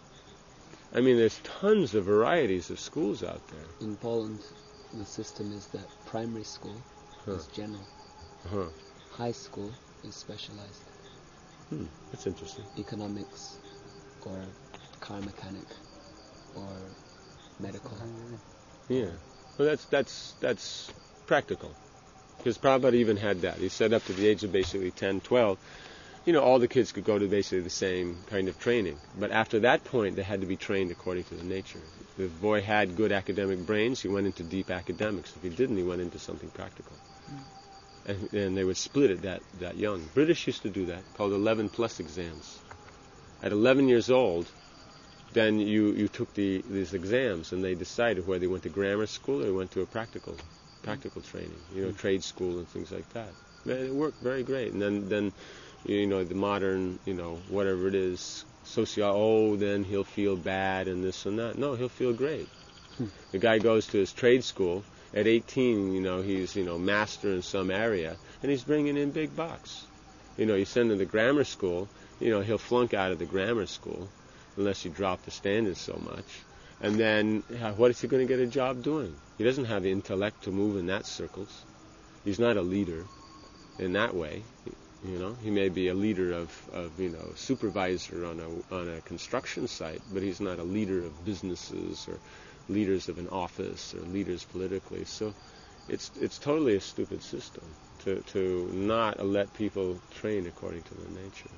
I mean, there's tons of varieties of schools out there. In Poland, the system is that primary school Huh. is general. Uh-huh. High school is specialized. Hmm. That's interesting. Economics, or car mechanic, or medical. Yeah. Well, that's that's that's practical. Because Prabhupada even had that. He said up to the age of basically ten, twelve, you know, all the kids could go to basically the same kind of training. But after that point, they had to be trained according to the nature. If the boy had good academic brains, he went into deep academics. If he didn't, he went into something practical. Mm. And, and they would split it that, that young. British used to do that, called eleven plus exams. At eleven years old, then you, you took the these exams, and they decided whether they went to grammar school or they went to a practical practical training, you know, trade school and things like that. It worked very great. And then, then you know, the modern, you know, whatever it is, socio, oh, then he'll feel bad and this and that. No, he'll feel great. Hmm. The guy goes to his trade school. At eighteen, you know, he's, you know, master in some area, and he's bringing in big bucks. You know, you send him to grammar school, you know, he'll flunk out of the grammar school unless you drop the standards so much. And then, uh, what is he going to get a job doing? He doesn't have the intellect to move in that circles. He's not a leader in that way. You know, he may be a leader of, of you know, supervisor on a on a construction site, but he's not a leader of businesses or leaders of an office or leaders politically. So, it's it's totally a stupid system to to not let people train according to their nature.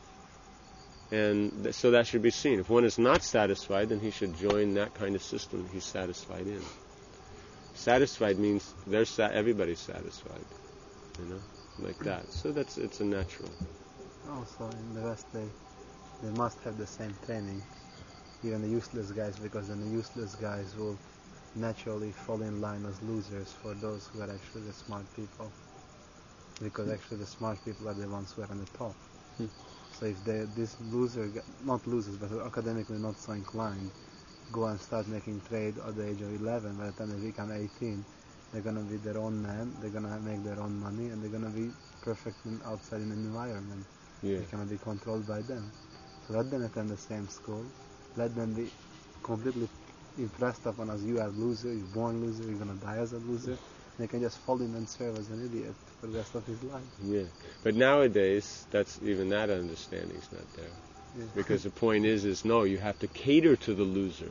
And th- so that should be seen. If one is not satisfied, then he should join that kind of system he's satisfied in. Satisfied means there's sa- everybody's satisfied, you know, like that. So that's it's a natural. Also, in the West, they they must have the same training, even the useless guys, because then the useless guys will naturally fall in line as losers for those who are actually the smart people, because actually the smart people are the ones who are on the top. Hmm. So if they, this loser, g- not losers, but academically not so inclined, go and start making trade at the age of eleven, by the time they become eighteen, they're going to be their own man, they're going to make their own money, and they're going to be perfect in, outside in an environment. Yeah. They cannot be controlled by them. So let them attend the same school, let them be completely impressed upon as you are a loser, you're born loser, you're going to die as a loser. They can just fall in and serve as an idiot for the rest of his life. Yeah. But nowadays, that's even that understanding's not there. Yeah. Because the point is, is no, you have to cater to the loser.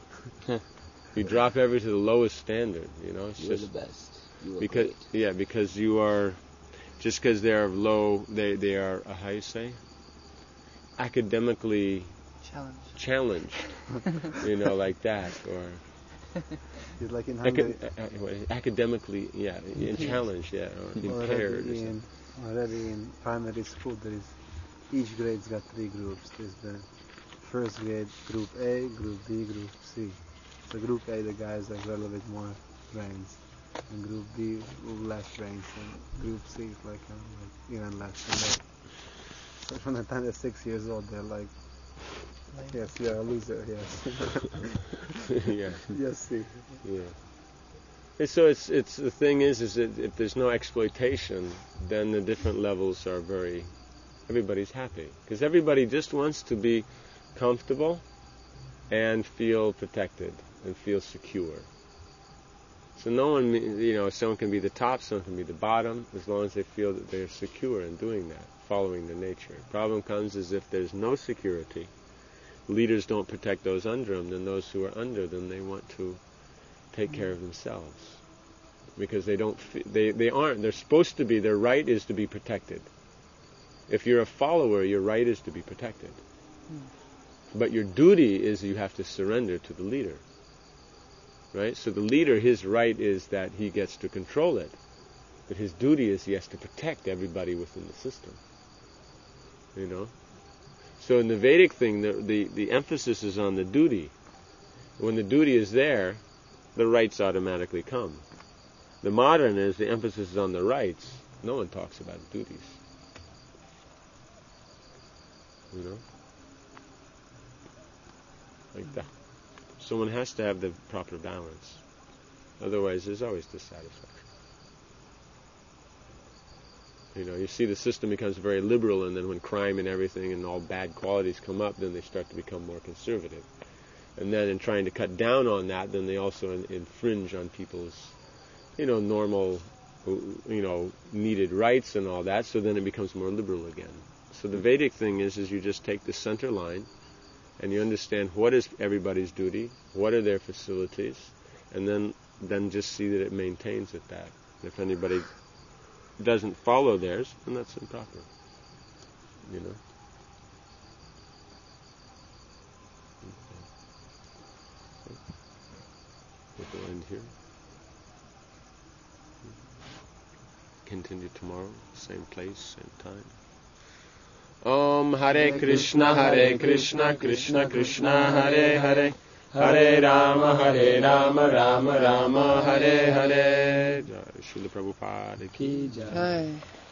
You drop every to the lowest standard, you know. It's You're just the best. You are because great. yeah, because you are just because they are low, they they are uh, how you say academically Challenge. challenged, you know, like that, or It's like in Hungary, acad- uh, uh, what is- academically, yeah, in challenged, yeah, or impaired. Or already in, something. already in primary school, there is, each grade's got three groups. There's the first grade, group A, group B, group C. So group A, the guys have a little bit more brains, and group B, less brains, and group C is like, uh, like even less than that. So from the time they're six years old, they're like, yes, you're a loser, yes. Yeah. Yes, see. Yeah. And so it's it's the thing is is that if there's no exploitation, then the different levels are very. Everybody's happy because everybody just wants to be comfortable and feel protected and feel secure. So no one, you know, someone can be the top, someone can be the bottom, as long as they feel that they're secure in doing that, following their nature. Problem comes is if there's no security, leaders don't protect those under them, then those who are under them, they want to take care of themselves. Because they don't, fe- they, they aren't, they're supposed to be, their right is to be protected. If you're a follower, your right is to be protected. But your duty is you have to surrender to the leader. Right? So the leader, his right is that he gets to control it. But his duty is he has to protect everybody within the system. You know? So in the Vedic thing, the, the, the emphasis is on the duty. When the duty is there, the rights automatically come. The modern is the emphasis is on the rights. No one talks about duties. You know? Like that. So one has to have the proper balance. Otherwise, there's always dissatisfaction. You know, you see the system becomes very liberal, and then when crime and everything and all bad qualities come up, then they start to become more conservative. And then in trying to cut down on that, then they also in, infringe on people's, you know, normal, you know, needed rights and all that, so then it becomes more liberal again. So the Vedic thing is, is you just take the center line, and you understand what is everybody's duty, what are their facilities, and then then just see that it maintains at that. If anybody doesn't follow theirs, then that's improper. You know? We'll end here. Continue tomorrow, same place, same time. Om Hare Krishna, Hare Krishna, Krishna Krishna, Hare Hare, Hare Rama, Hare Rama, Rama Rama, Hare Hare. Jai Srila Prabhupada ki jai.